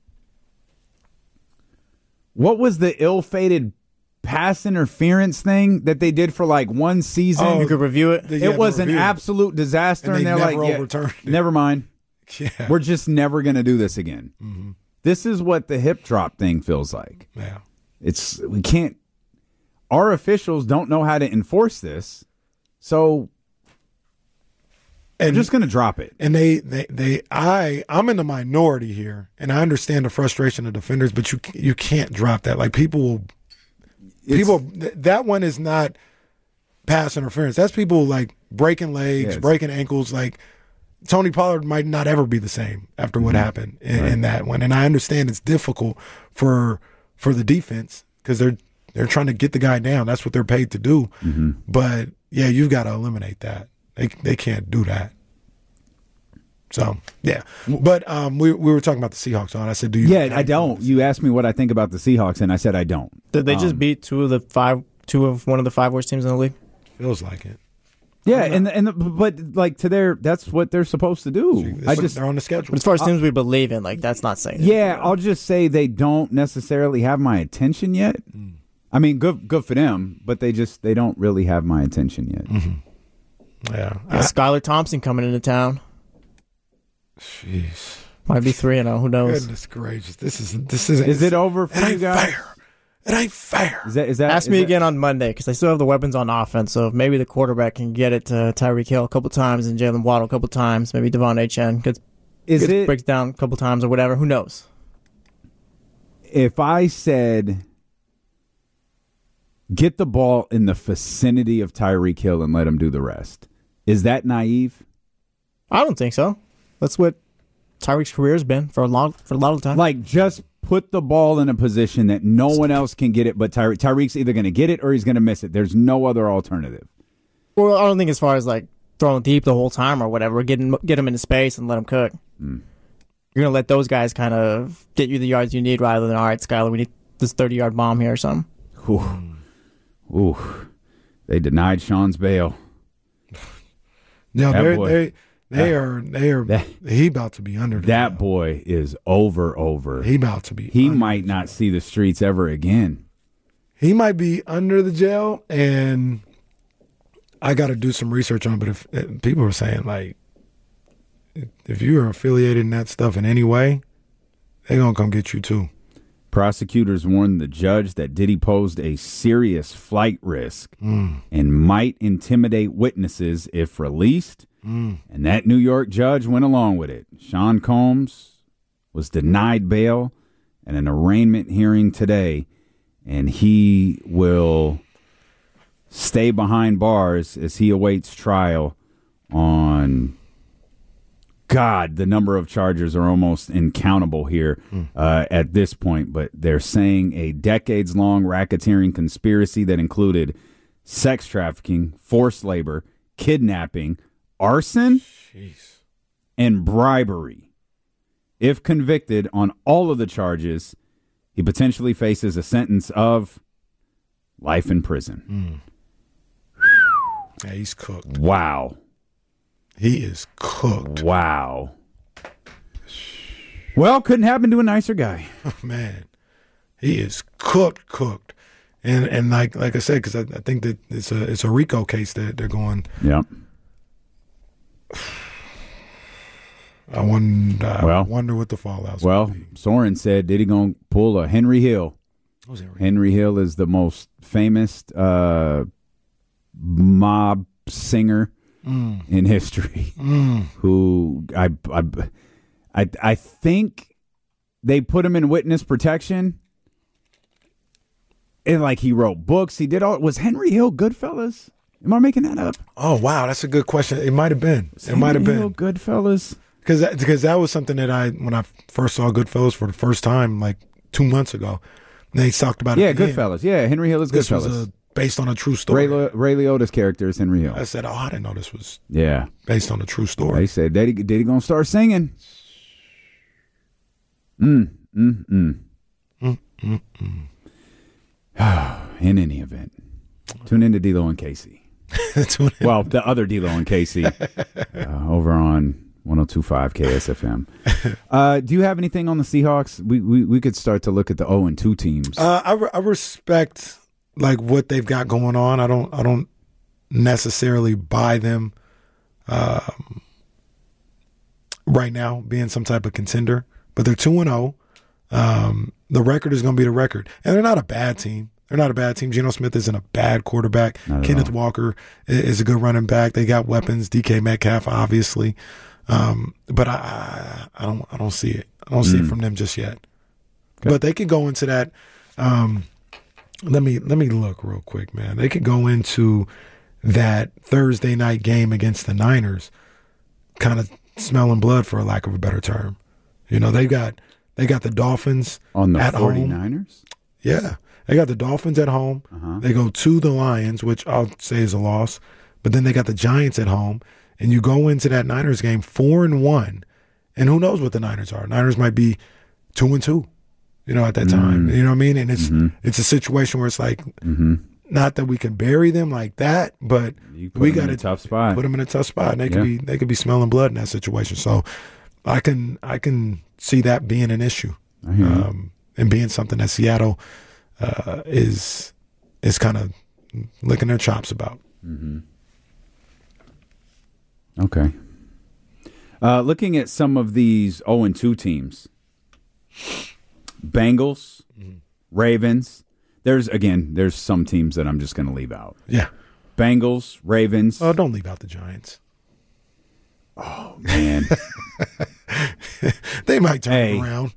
what was the ill-fated pass interference thing that they did for like one season? Oh, you could review it. The, it yeah, was an review. absolute disaster, and, and they're never like, overturned yeah, it. never mind. Yeah. We're just never going to do this again. Mm-hmm. This is what the hip drop thing feels like. Yeah, it's we can't. Our officials don't know how to enforce this, so and, we're just going to drop it. And they, they, they, I, I'm in the minority here, and I understand the frustration of defenders, but you, you can't drop that. Like people will. It's, people, th- that one is not pass interference. That's people like breaking legs, yeah, breaking ankles. Like Tony Pollard might not ever be the same after what mm-hmm. happened in, right. in that one. And I understand it's difficult for for the defense because they're they're trying to get the guy down. That's what they're paid to do. Mm-hmm. But yeah, you've got to eliminate that. They they can't do that. So yeah, but um, we we were talking about the Seahawks. On I said, do you? Yeah, I don't. You asked me what I think about the Seahawks, and I said I don't. Did they just um, beat two of the five, two of one of the five worst teams in the league? Feels like it. Yeah, and and the, but like to their, that's what they're supposed to do. It's I like just they're on the schedule. But as far as teams we believe in, like that's not saying. Yeah, I'll just say they don't necessarily have my attention yet. Mm. I mean, good good for them, but they just they don't really have my attention yet. Mm-hmm. Yeah. yeah Skylar Thompson coming into town. Jeez. Might be three and oh. Who knows? Goodness gracious. This isn't. This isn't. Is it over for it you ain't guys? Fair. It ain't fair. Is that? Is that? Ask is me that, again on Monday because I still have the weapons on offense. So if maybe the quarterback can get it to Tyreek Hill a couple times and Jalen Waddle a couple times. Maybe Devon Achane gets, is gets it, breaks down a couple times or whatever. Who knows? If I said, get the ball in the vicinity of Tyreek Hill and let him do the rest, is that naive? I don't think so. That's what Tyreek's career has been for a long, for a lot of time. Like, just put the ball in a position that no one else can get it, but Tyreek. Tyreek's either going to get it or he's going to miss it. There's no other alternative. Well, I don't think as far as like throwing deep the whole time or whatever, get him, get him into space and let him cook. Mm. You're going to let those guys kind of get you the yards you need rather than, all right, Skylar, we need this thirty-yard bomb here or something. Ooh. Ooh. They denied Sean's bail. No, they they they are they are that, he about to be under the that jail. boy is over over. He about to be. He might not see the streets ever again. He might be under the jail, and I got to do some research on it. But if, if people are saying like, if you are affiliated in that stuff in any way, they're gonna come get you too. Prosecutors warned the judge that Diddy posed a serious flight risk mm. and might intimidate witnesses if released, mm. and that New York judge went along with it. Sean Combs was denied bail at an arraignment hearing today, and he will stay behind bars as he awaits trial on... God, the number of charges are almost incountable here uh, at this point, but they're saying a decades-long racketeering conspiracy that included sex trafficking, forced labor, kidnapping, arson, Jeez. and bribery. If convicted on all of the charges, he potentially faces a sentence of life in prison. Mm. Yeah, he's cooked. Wow. He is cooked. Wow. Well, couldn't happen to a nicer guy. Oh, man, he is cooked, cooked, and and like like I said, because I, I think that it's a it's a RICO case that they're going. Yep. I wonder. I well, wonder what the fallout's. Well, Soren said, "Did he gonna pull a Henry Hill?" Who's Henry? Henry Hill is the most famous uh, mob singer. Mm. in history, mm. who I, I, I, I think they put him in witness protection, and like he wrote books, he did all. Was Henry Hill Goodfellas? Am I making that up? Oh wow, that's a good question. It might have been. Was it might have been Hill Goodfellas. Because that, because that was something that I when I first saw Goodfellas for the first time, like two months ago. They talked about it. Yeah, Goodfellas. Yeah, Henry Hill is this Goodfellas. Was a, based on a true story. Ray, Ray Liotta's character is Henry Hill. I said, oh, I didn't know this was yeah based on a true story. They said, Did he, did he gonna start singing? Mm, mm, mm. Mm, mm, mm. In any event, tune in to D-Lo and Casey. Well, the other D-Lo and Casey uh, over on one oh two point five K S F M. Uh, do you have anything on the Seahawks? We we, we could start to look at the oh and two teams. Uh, I, re- I respect like what they've got going on. I don't I don't necessarily buy them um, right now being some type of contender, but they're two and oh. Um, the record is going to be the record, and they're not a bad team. They're not a bad team. Geno Smith isn't a bad quarterback. Kenneth all. Walker is a good running back. They got weapons. D K Metcalf, obviously, um, but I, I don't I don't see it. I don't see mm. it from them just yet. Okay. But they could go into that. Um, Let me let me look real quick, man. They could go into that Thursday night game against the Niners, kind of smelling blood, for a lack of a better term. You know, they got they got the Dolphins on the at forty-niners. Home. Yeah, they got the Dolphins at home. Uh-huh. They go to the Lions, which I'll say is a loss, but then they got the Giants at home, and you go into that Niners game four and one, and who knows what the Niners are? Niners might be two and two. You know, at that time, mm. you know what I mean? And it's mm-hmm. it's a situation where it's like, mm-hmm. not that we can bury them like that, but we got to tough spot. Put them in a tough spot. And they yeah. could be they could be smelling blood in that situation. So I can I can see that being an issue, um, and being something that Seattle uh, is is kind of licking their chops about. Mm-hmm. Okay. Uh, looking at some of these oh and two teams, Bengals, mm-hmm. Ravens. There's, again, there's some teams that I'm just going to leave out. Yeah. Bengals, Ravens. Oh, don't leave out the Giants. Oh, man. They might turn hey. around.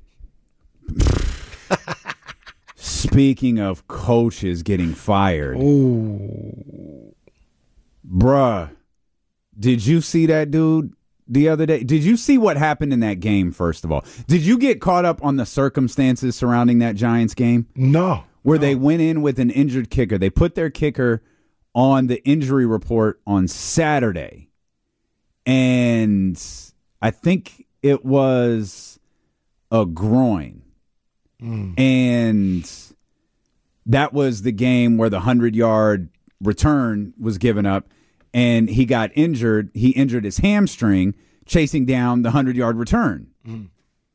Speaking of coaches getting fired. Ooh. Bruh, did you see that dude the other day? Did you see what happened in that game, first of all? Did you get caught up on the circumstances surrounding that Giants game? No. Where no. they went in with an injured kicker. They put their kicker on the injury report on Saturday. And I think it was a groin. Mm. And that was the game where the hundred-yard return was given up, and he got injured. He injured his hamstring chasing down the hundred-yard return. Mm.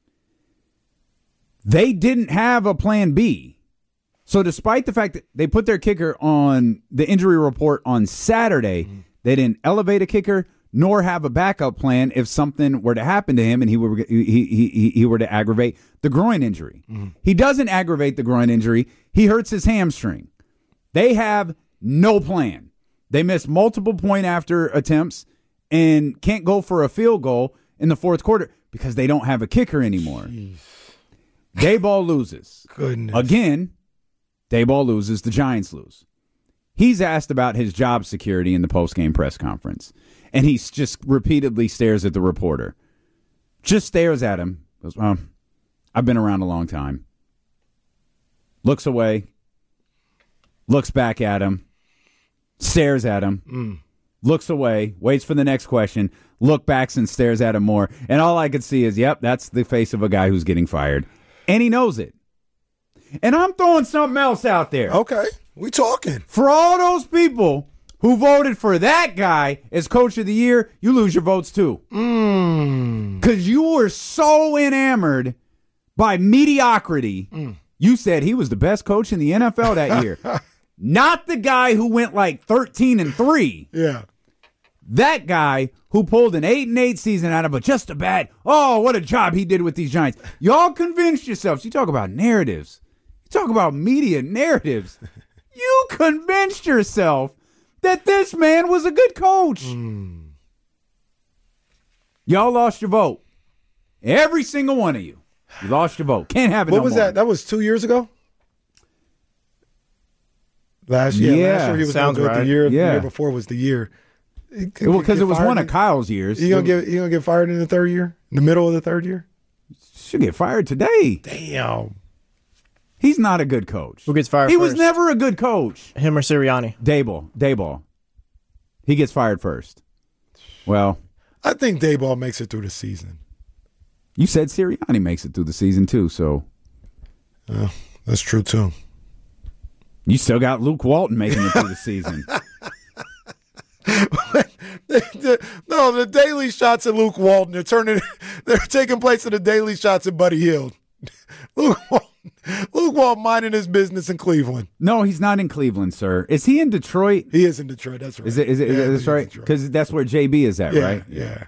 They didn't have a plan B. So despite the fact that they put their kicker on the injury report on Saturday, mm. they didn't elevate a kicker nor have a backup plan if something were to happen to him and he were he he he were to aggravate the groin injury. Mm. He doesn't aggravate the groin injury. He hurts his hamstring. They have no plan. They miss multiple point after attempts and can't go for a field goal in the fourth quarter because they don't have a kicker anymore. Jeez. Daboll loses. Goodness. Again, Daboll loses. The Giants lose. He's asked about his job security in the post-game press conference, and he just repeatedly stares at the reporter. Just stares at him. Goes, well, I've been around a long time. Looks away. Looks back at him. Stares at him. Mm. Looks away. Waits for the next question. Look backs and stares at him more. And all I could see is, yep, that's the face of a guy who's getting fired. And he knows it. And I'm throwing something else out there. Okay. We talking. For all those people who voted for that guy as coach of the year, you lose your votes too. Mm. Because you were so enamored by mediocrity. Mm. You said he was the best coach in the N F L that year. Not the guy who went like thirteen and three. Yeah. That guy who pulled an eight and eight season out of a just a bad, oh, what a job he did with these Giants. Y'all convinced yourselves. You talk about narratives. You talk about media narratives. You convinced yourself that this man was a good coach. Mm. Y'all lost your vote. Every single one of you. You lost your vote. Can't have it What no was more. that? That was two years ago? Last year? Yeah, last year he was sounds good. right. The year, Yeah. the year before was the year. Well, because it was one of Kyle's years. You gonna get you gonna get fired in the third year? In the middle of the third year? Should get fired today. Damn. He's not a good coach. Who gets fired He first? was never a good coach. Him or Sirianni? Daboll. Daboll. He gets fired first. Well, I think Daboll makes it through the season. you said Sirianni makes it through the season too, so Uh, that's true too. you still got Luke Walton making it through the season. No, the daily shots at Luke Walton, they're turning they're taking place in the daily shots at Buddy Hield. Luke Walton, Luke Walton minding his business in Cleveland. No, he's not in Cleveland, sir. Is he in Detroit? He is in Detroit, that's right. Is it? Is it? Yeah, is that right? Because that's where J B is at, yeah, right? Yeah.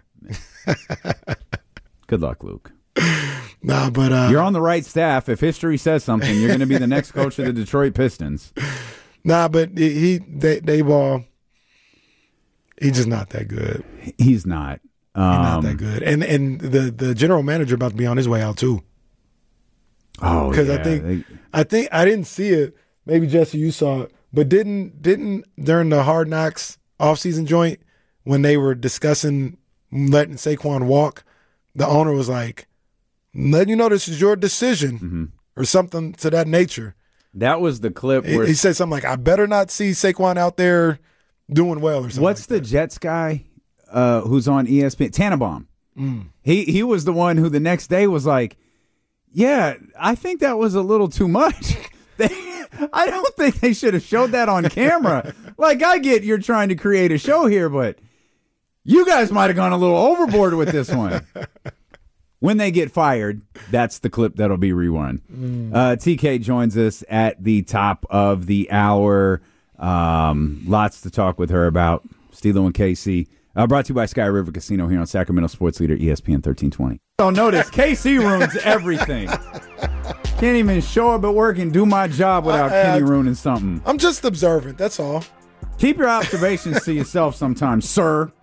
Good luck, Luke. Nah, but uh, You're on the right staff. If history says something, you're going to be the next coach of the Detroit Pistons. Nah, but he, he they, Daboll, he's just not that good. He's not. Um, He's not that good. And and the, the general manager about to be on his way out too. Oh, because yeah. I think They, I think I didn't see it. Maybe Jesse, you saw it, but didn't didn't during the Hard Knocks offseason joint when they were discussing letting Saquon walk, the owner was like, "Letting you know this is your decision," mm-hmm. or something to that nature. That was the clip He, where he said something like, "I better not see Saquon out there doing well," or something. What's like the that. Jets guy uh, who's on E S P N? Tannenbaum. Mm. He he was the one who the next day was like, "Yeah, I think that was a little too much." they, I don't think they should have showed that on camera. Like, I get you're trying to create a show here, but you guys might have gone a little overboard with this one. When they get fired, that's the clip that'll be rerun. Mm. Uh, T K joins us at the top of the hour. Um, lots to talk with her about. Stilo and Casey Uh, brought to you by Sky River Casino here on Sacramento Sports Leader E S P N thirteen twenty. Don't notice, K C ruins everything. Can't even show up at work and do my job without I, I, Kenny ruining something. I'm just observant, that's all. Keep your observations to yourself sometimes, sir.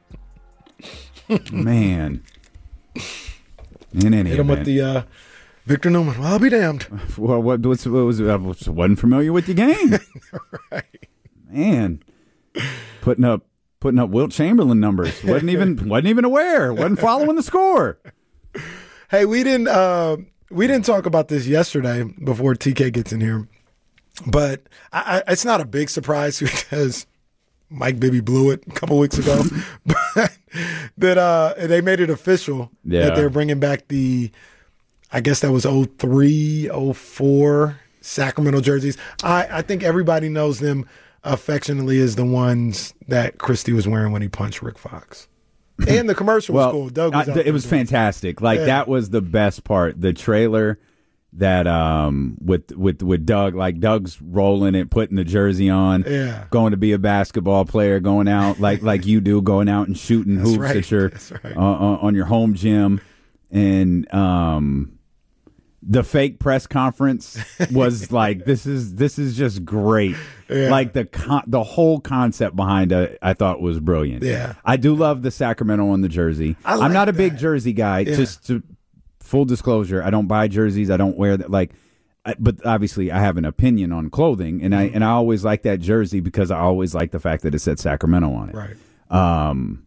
Man. In any Hit him event. with the uh, Victor Newman. Well, I'll be damned. Well, what, what's, what was I wasn't familiar with your game. Right. Man. Putting up putting up Wilt Chamberlain numbers. Wasn't even wasn't even aware. Wasn't following the score. Hey, we didn't uh, we didn't talk about this yesterday before T K gets in here, but I, I, it's not a big surprise because Mike Bibby blew it a couple weeks ago. But that uh, they made it official yeah. that they're bringing back the, I guess that was oh three, oh four Sacramento jerseys. I, I think everybody knows them affectionately as the ones that Christie was wearing when he punched Rick Fox. And the commercial well, was cool. Doug was I, out it was fantastic. Like, yeah. that was the best part. The trailer that um with with with Doug, like Doug's rolling it, putting the jersey on, yeah. going to be a basketball player, going out like like you do, going out and shooting That's hoops right. at your right. uh, on your home gym, and um the fake press conference was like this is this is just great. Yeah. Like the con- the whole concept behind it, I thought was brilliant. Yeah, I do love the Sacramento on the jersey. Like I'm not a that. big jersey guy. Yeah. Just to full disclosure, I don't buy jerseys. I don't wear that. Like, I, but obviously, I have an opinion on clothing, and I and I always like that jersey because I always like the fact that it said Sacramento on it. Right. Um.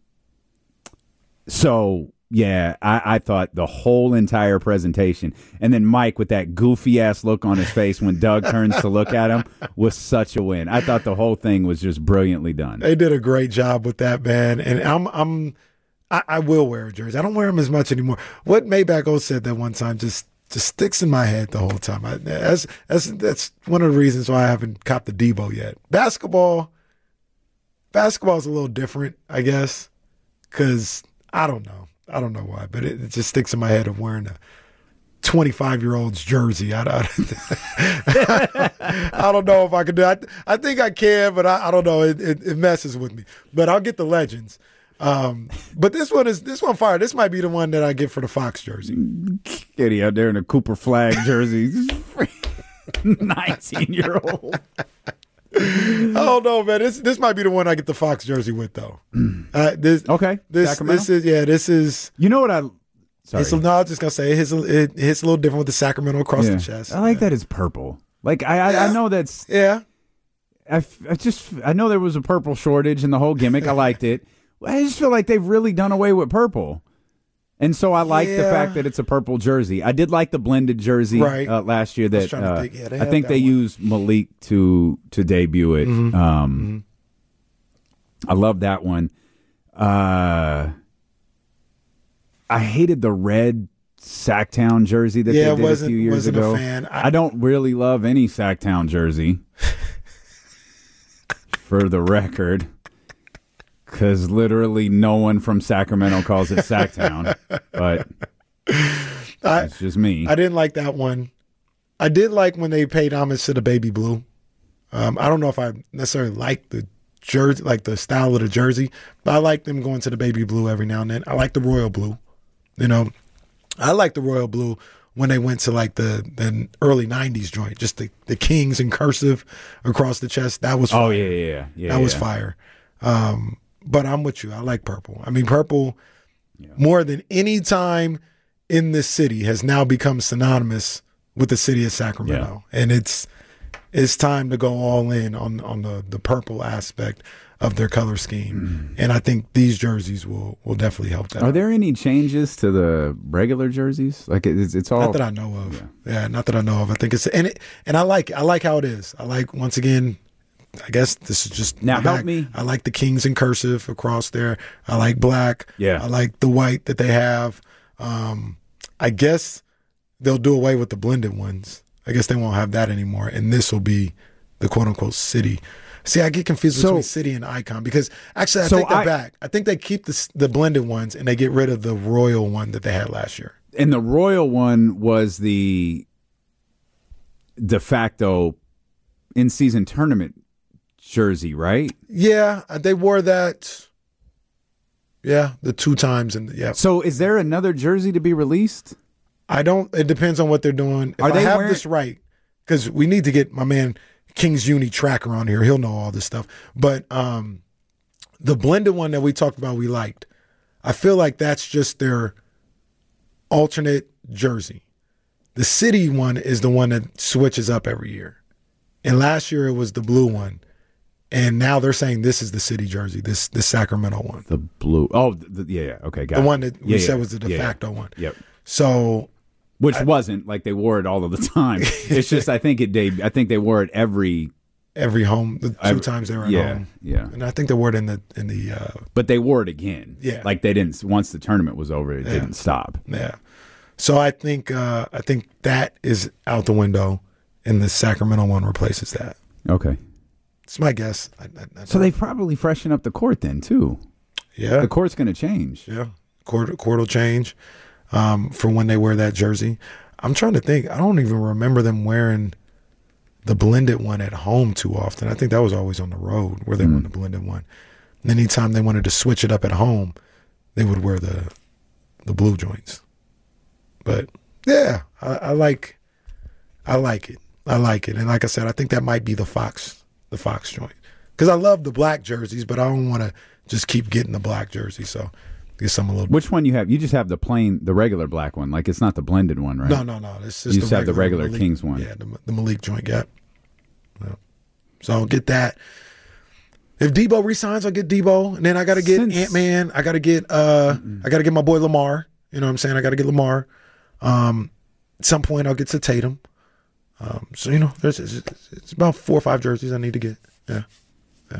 So. Yeah, I, I thought the whole entire presentation, and then Mike with that goofy ass look on his face when Doug turns to look at him, was such a win. I thought the whole thing was just brilliantly done. They did a great job with that, man. And I'm, I'm, I, I will wear a jersey. I don't wear them as much anymore. What Maybach O said that one time just, just sticks in my head the whole time. I, that's, that's, that's one of the reasons why I haven't copped the Debo yet. Basketball, basketball is a little different, I guess, because I don't know. I don't know why, but it, it just sticks in my head of wearing a twenty-five-year-old's jersey. I, I, I don't know if I can do it. I, I think I can, but I, I don't know. It, it, it messes with me. But I'll get the Legends. Um, but this one is this one fire. This might be the one that I get for the Fox jersey. Kitty out there in a Cooper Flag jersey. nineteen-year-old. I don't know, man. This this might be the one I get the Fox jersey with, though. Uh, this okay. This Sacramento? this is yeah. This is. You know what I? Sorry. It's, no, I was just gonna say it hits, it hits a little different with the Sacramento across yeah. the chest. I like yeah. that it's purple. Like I, I, yeah. I know that's yeah. I, I just I know there was a purple shortage in the whole gimmick. I liked it. I just feel like they've really done away with purple. And so I like yeah. the fact that it's a purple jersey. I did like the blended jersey right. uh, last year. That I, uh, think, yeah, I think they one. used Malik to to debut it. Mm-hmm. Um, mm-hmm. I love that one. Uh, I hated the red Sacktown jersey that yeah, they did a few years wasn't ago. A fan. I, I don't really love any Sacktown jersey, for the record. Because literally no one from Sacramento calls it Sacktown, but I, it's just me. I didn't like that one. I did like when they paid homage to the baby blue. Um, I don't know if I necessarily like the jersey, like the style of the jersey, but I like them going to the baby blue every now and then. I like the royal blue. You know, I like the royal blue when they went to like the, the early nineties joint, just the, the Kings in cursive across the chest. That was fire. Oh, yeah, yeah, yeah. yeah that was yeah. fire. Um, But I'm with you. I like purple. I mean, purple, yeah. more than any time in this city, has now become synonymous with the city of Sacramento. Yeah. And it's it's time to go all in on, on the, the purple aspect of their color scheme. Mm. And I think these jerseys will, will definitely help that. Are out. there any changes to the regular jerseys? Like it's, it's all not that I know of. Yeah. yeah, not that I know of. I think it's and it and I like I like how it is. I like once again. I guess this is just now help back. me. I like the Kings in cursive across there. I like black. Yeah. I like the white that they have. Um, I guess they'll do away with the blended ones. I guess they won't have that anymore, and this will be the quote unquote city. See, I get confused so, between city and icon because actually I so take that I, back. I think they keep the the blended ones and they get rid of the royal one that they had last year. And the royal one was the de facto in season tournament jersey, right? Yeah, they wore that. Yeah, the two times. And yeah. So is there another jersey to be released? I don't. It depends on what they're doing. If Are I they have wearing- this right, because we need to get my man King's Uni Tracker on here. He'll know all this stuff. But um, the blended one that we talked about, we liked. I feel like that's just their alternate jersey. The city one is the one that switches up every year. And last year it was the blue one. And now they're saying this is the city jersey, this the Sacramento one. The blue. Oh, the, yeah, yeah. Okay, got the it. one that we yeah, said yeah. was the de yeah, facto yeah. one. Yep. So, which I, wasn't like they wore it all of the time. It's just I think it. Deb- I think they wore it every every home. The two every, times they were at yeah, home. Yeah. And I think they wore it in the in the. Uh, but they wore it again. Yeah. Like they didn't. Once the tournament was over, it yeah. didn't stop. Yeah. So I think uh, I think that is out the window, and the Sacramento one replaces that. Okay. It's my guess. I, I, I so they probably freshen up the court then too. Yeah, the court's going to change. Yeah, court court will change um, for when they wear that jersey. I'm trying to think. I don't even remember them wearing the blended one at home too often. I think that was always on the road where they mm. won the blended one. And anytime they wanted to switch it up at home, they would wear the the blue joints. But yeah, I, I like I like it. I like it. And like I said, I think that might be the Fox. The Fox joint, because I love the black jerseys, but I don't want to just keep getting the black jersey. So get some a little. Which one you have? You just have the plain, the regular black one. Like it's not the blended one, right? No, no, no. It's just you just the have the regular Malik, Kings one. Yeah, the, the Malik joint. Yeah. yeah. So I'll get that. If Debo resigns, I'll get Debo, and then I got to get Since... Ant Man. I got to get. uh I got to get my boy Lamar. You know what I'm saying? I got to get Lamar. Um, at some point, I'll get to Tatum. Um, so, you know, there's it's, it's about four or five jerseys I need to get. Yeah. Yeah.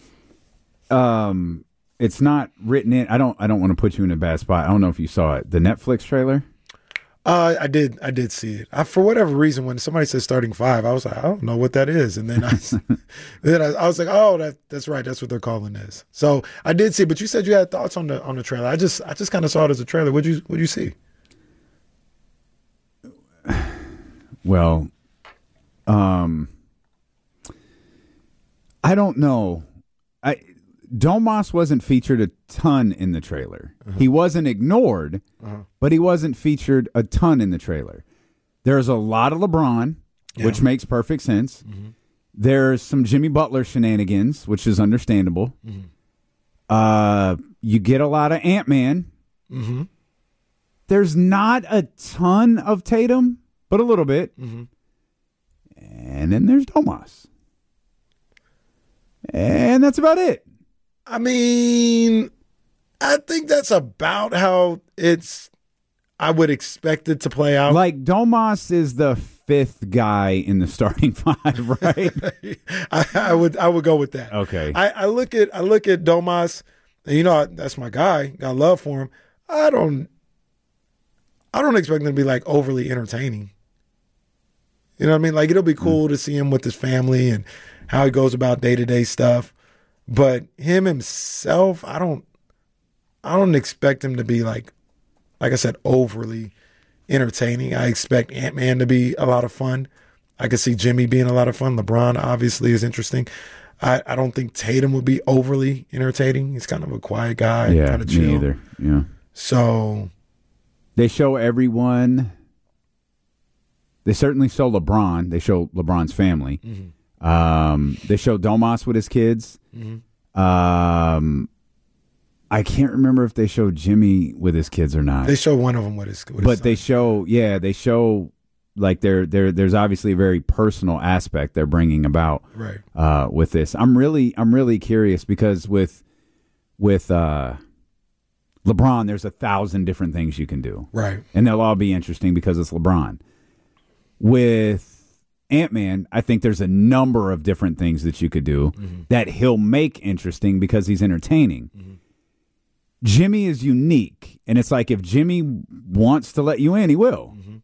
Um, it's not written in. I don't I don't want to put you in a bad spot. I don't know if you saw it. The Netflix trailer? Uh, I did. I did see it. I, for whatever reason, when somebody said starting five, I was like, I don't know what that is. And then I, then I, I was like, oh, that that's right. That's what they're calling this. So I did see, but you said you had thoughts on the on the trailer. I just I just kind of saw it as a trailer. What'd you What'd you see? Well, um, I don't know. I Domas wasn't featured a ton in the trailer. Uh-huh. He wasn't ignored, uh-huh. but he wasn't featured a ton in the trailer. There's a lot of LeBron, yeah. which makes perfect sense. Mm-hmm. There's some Jimmy Butler shenanigans, which is understandable. Mm-hmm. Uh, you get a lot of Ant-Man. Mm-hmm. There's not a ton of Tatum, but a little bit. Mm-hmm. And then there's Domas. And that's about it. I mean, I think that's about how it's, I would expect it to play out. Like, Domas is the fifth guy in the starting five, right? I, I would I would go with that. Okay. I, I look at I look at Domas, and you know, that's my guy. Got love for him. I don't I don't expect him to be like overly entertaining. You know what I mean? Like, it'll be cool mm. to see him with his family and how he goes about day-to-day stuff. But him himself, I don't I don't expect him to be like like I said, overly entertaining. I expect Ant-Man to be a lot of fun. I could see Jimmy being a lot of fun. LeBron obviously is interesting. I, I don't think Tatum would be overly entertaining. He's kind of a quiet guy. Yeah, kind of chill. me either. Yeah. So they show everyone. They certainly show LeBron. They show LeBron's family. Mm-hmm. Um, they show Domas with his kids. Mm-hmm. Um, I can't remember if they show Jimmy with his kids or not. They show one of them with his. With but his they show, yeah, they show like there, there, there's obviously a very personal aspect they're bringing about, right? Uh, with this, I'm really, I'm really curious because with, with uh, LeBron, there's a thousand different things you can do, right? And they'll all be interesting because it's LeBron. With Ant-Man, I think there's a number of different things that you could do mm-hmm. that he'll make interesting because he's entertaining. Mm-hmm. Jimmy is unique, and it's like if Jimmy wants to let you in, he will. Mm-hmm.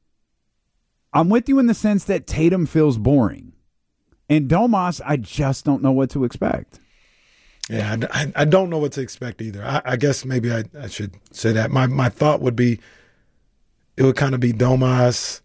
I'm with you in the sense that Tatum feels boring. And Domas, I just don't know what to expect. Yeah, I, I, I don't know what to expect either. I, I guess maybe I, I should say that. My my thought would be it would kind of be Domas,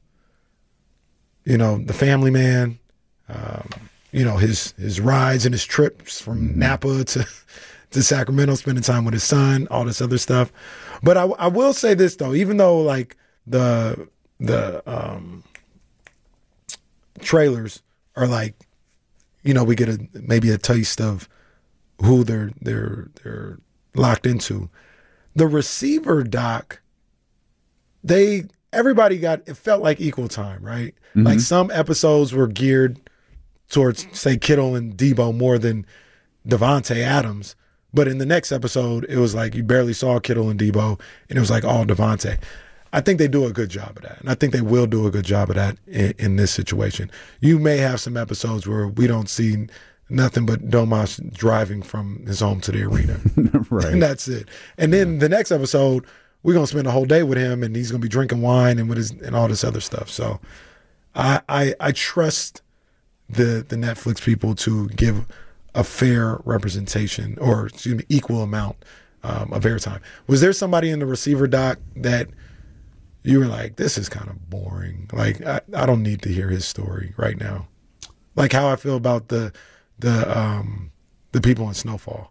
you know, the family man, um, you know, his his rides and his trips from mm-hmm. Napa to to Sacramento, spending time with his son, all this other stuff. But I, I will say this though, even though like the the um, trailers are like, you know, we get a maybe a taste of who they're they're they're locked into. The Receiver doc, they everybody got it felt like equal time, right? Mm-hmm. Like some episodes were geared towards, say, Kittle and Debo more than Devontae Adams. But in the next episode, it was like you barely saw Kittle and Debo, and it was like all Devontae. I think they do a good job of that, and I think they will do a good job of that in, in this situation. You may have some episodes where we don't see nothing but Domas driving from his home to the arena. Right. And that's it. And then the next episode, we're going to spend a whole day with him, and he's going to be drinking wine and with his and all this other stuff. So I I, I trust the the Netflix people to give a fair representation, or excuse me, equal amount um, of airtime. Was there somebody in the Receiver doc that you were like, this is kind of boring? Like, I, I don't need to hear his story right now. Like how I feel about the the um, the people in Snowfall.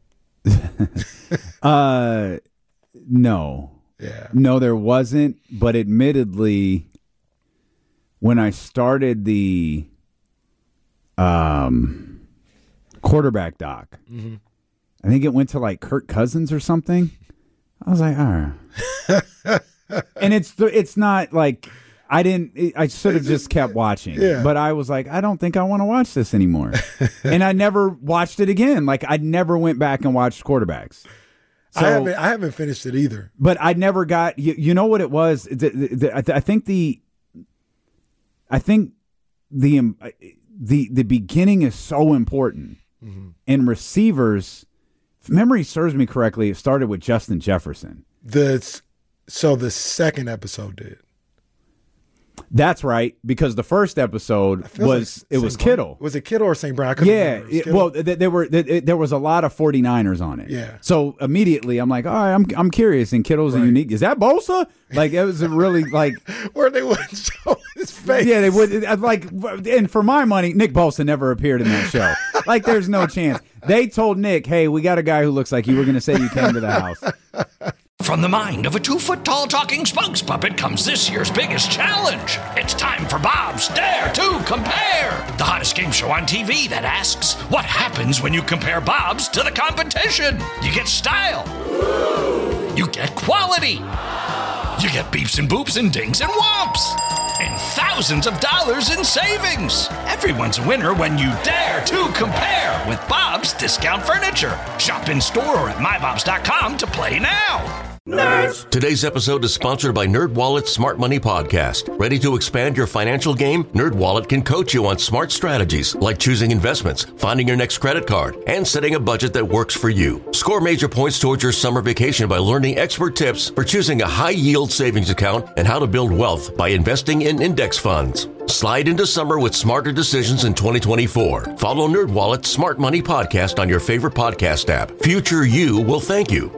uh, no. Yeah. No, there wasn't. But admittedly, when I started the um, quarterback doc, mm-hmm. I think it went to like Kirk Cousins or something. I was like, all right. And it's it's not like I didn't. I should have just kept watching. Yeah. But I was like, I don't think I want to watch this anymore. And I never watched it again. Like I never went back and watched quarterbacks. So, I haven't. I haven't finished it either. But I never got. You, you know what it was? The, the, the, I, th- I think the. I think the um, the the beginning is so important. Mm-hmm. And receivers, if memory serves me correctly, it started with Justin Jefferson. The so the second episode did. That's right, because the first episode was like it was Kittle. Was it Kittle or Saint Brown? I couldn't yeah, remember. It it, well, th- there were th- there was a lot of forty-niners on it. Yeah. So immediately I'm like, all right, I'm I'm curious. And Kittle's Right. a unique. Is that Bosa? Like it was a really like where they wouldn't show his face. Yeah, they would like. And for my money, Nick Bosa never appeared in that show. Like there's no chance. They told Nick, hey, we got a guy who looks like you. We're going to say you came to the house. From the mind of a two-foot-tall talking spokes puppet comes this year's biggest challenge. It's time for Bob's Dare to Compare, the hottest game show on T V that asks, what happens when you compare Bob's to the competition? You get style. You get quality. You get beeps and boops and dings and whomps. And thousands of dollars in savings. Everyone's a winner when you dare to compare with Bob's Discount Furniture. Shop in store or at my bobs dot com to play now. Nerds. Today's episode is sponsored by NerdWallet's Smart Money Podcast. Ready to expand your financial game? NerdWallet can coach you on smart strategies like choosing investments, finding your next credit card, and setting a budget that works for you. Score major points towards your summer vacation by learning expert tips for choosing a high-yield savings account and how to build wealth by investing in index funds. Slide into summer with smarter decisions in twenty twenty-four. Follow NerdWallet's Smart Money Podcast on your favorite podcast app. Future you will thank you.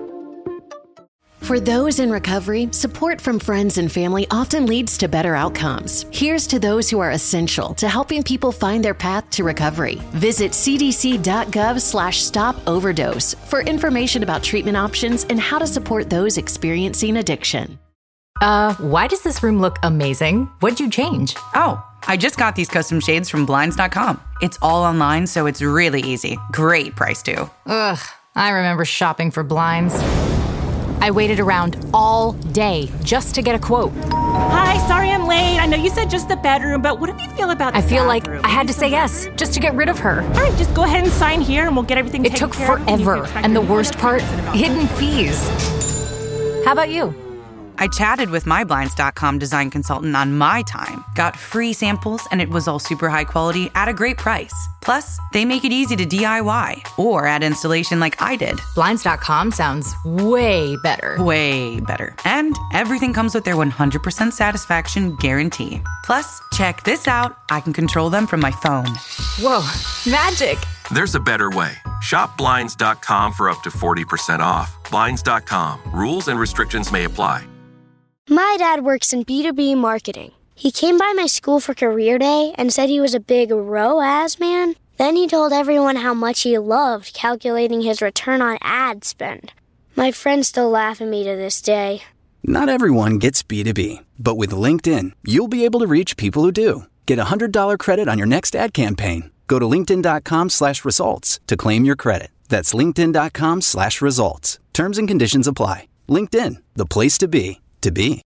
For those in recovery, support from friends and family often leads to better outcomes. Here's to those who are essential to helping people find their path to recovery. Visit cdc.gov slash stop overdose for information about treatment options and how to support those experiencing addiction. Uh, why does this room look amazing? What'd you change? Oh, I just got these custom shades from blinds dot com. It's all online, so it's really easy. Great price, too. Ugh, I remember shopping for blinds. I waited around all day just to get a quote. Hi, sorry I'm late. I know you said just the bedroom, but what do you feel about the I feel bathroom? like I had to say yes just to get rid of her. All right, just go ahead and sign here and we'll get everything It taken took care of. forever, and the worst part, hidden fees. How about you? I chatted with my blinds dot com design consultant on my time, got free samples, and it was all super high quality at a great price. Plus, they make it easy to D I Y or add installation like I did. blinds dot com sounds way better. Way better. And everything comes with their one hundred percent satisfaction guarantee. Plus, check this out. I can control them from my phone. Whoa, magic. There's a better way. Shop blinds dot com for up to forty percent off. blinds dot com. Rules and restrictions may apply. My dad works in B two B marketing. He came by my school for career day and said he was a big R O A S man. Then he told everyone how much he loved calculating his return on ad spend. My friends still laugh at me to this day. Not everyone gets B two B, but with LinkedIn, you'll be able to reach people who do. Get a one hundred dollars credit on your next ad campaign. Go to linkedin.com slash results to claim your credit. That's linkedin.com slash results. Terms and conditions apply. LinkedIn, the place to be, to be.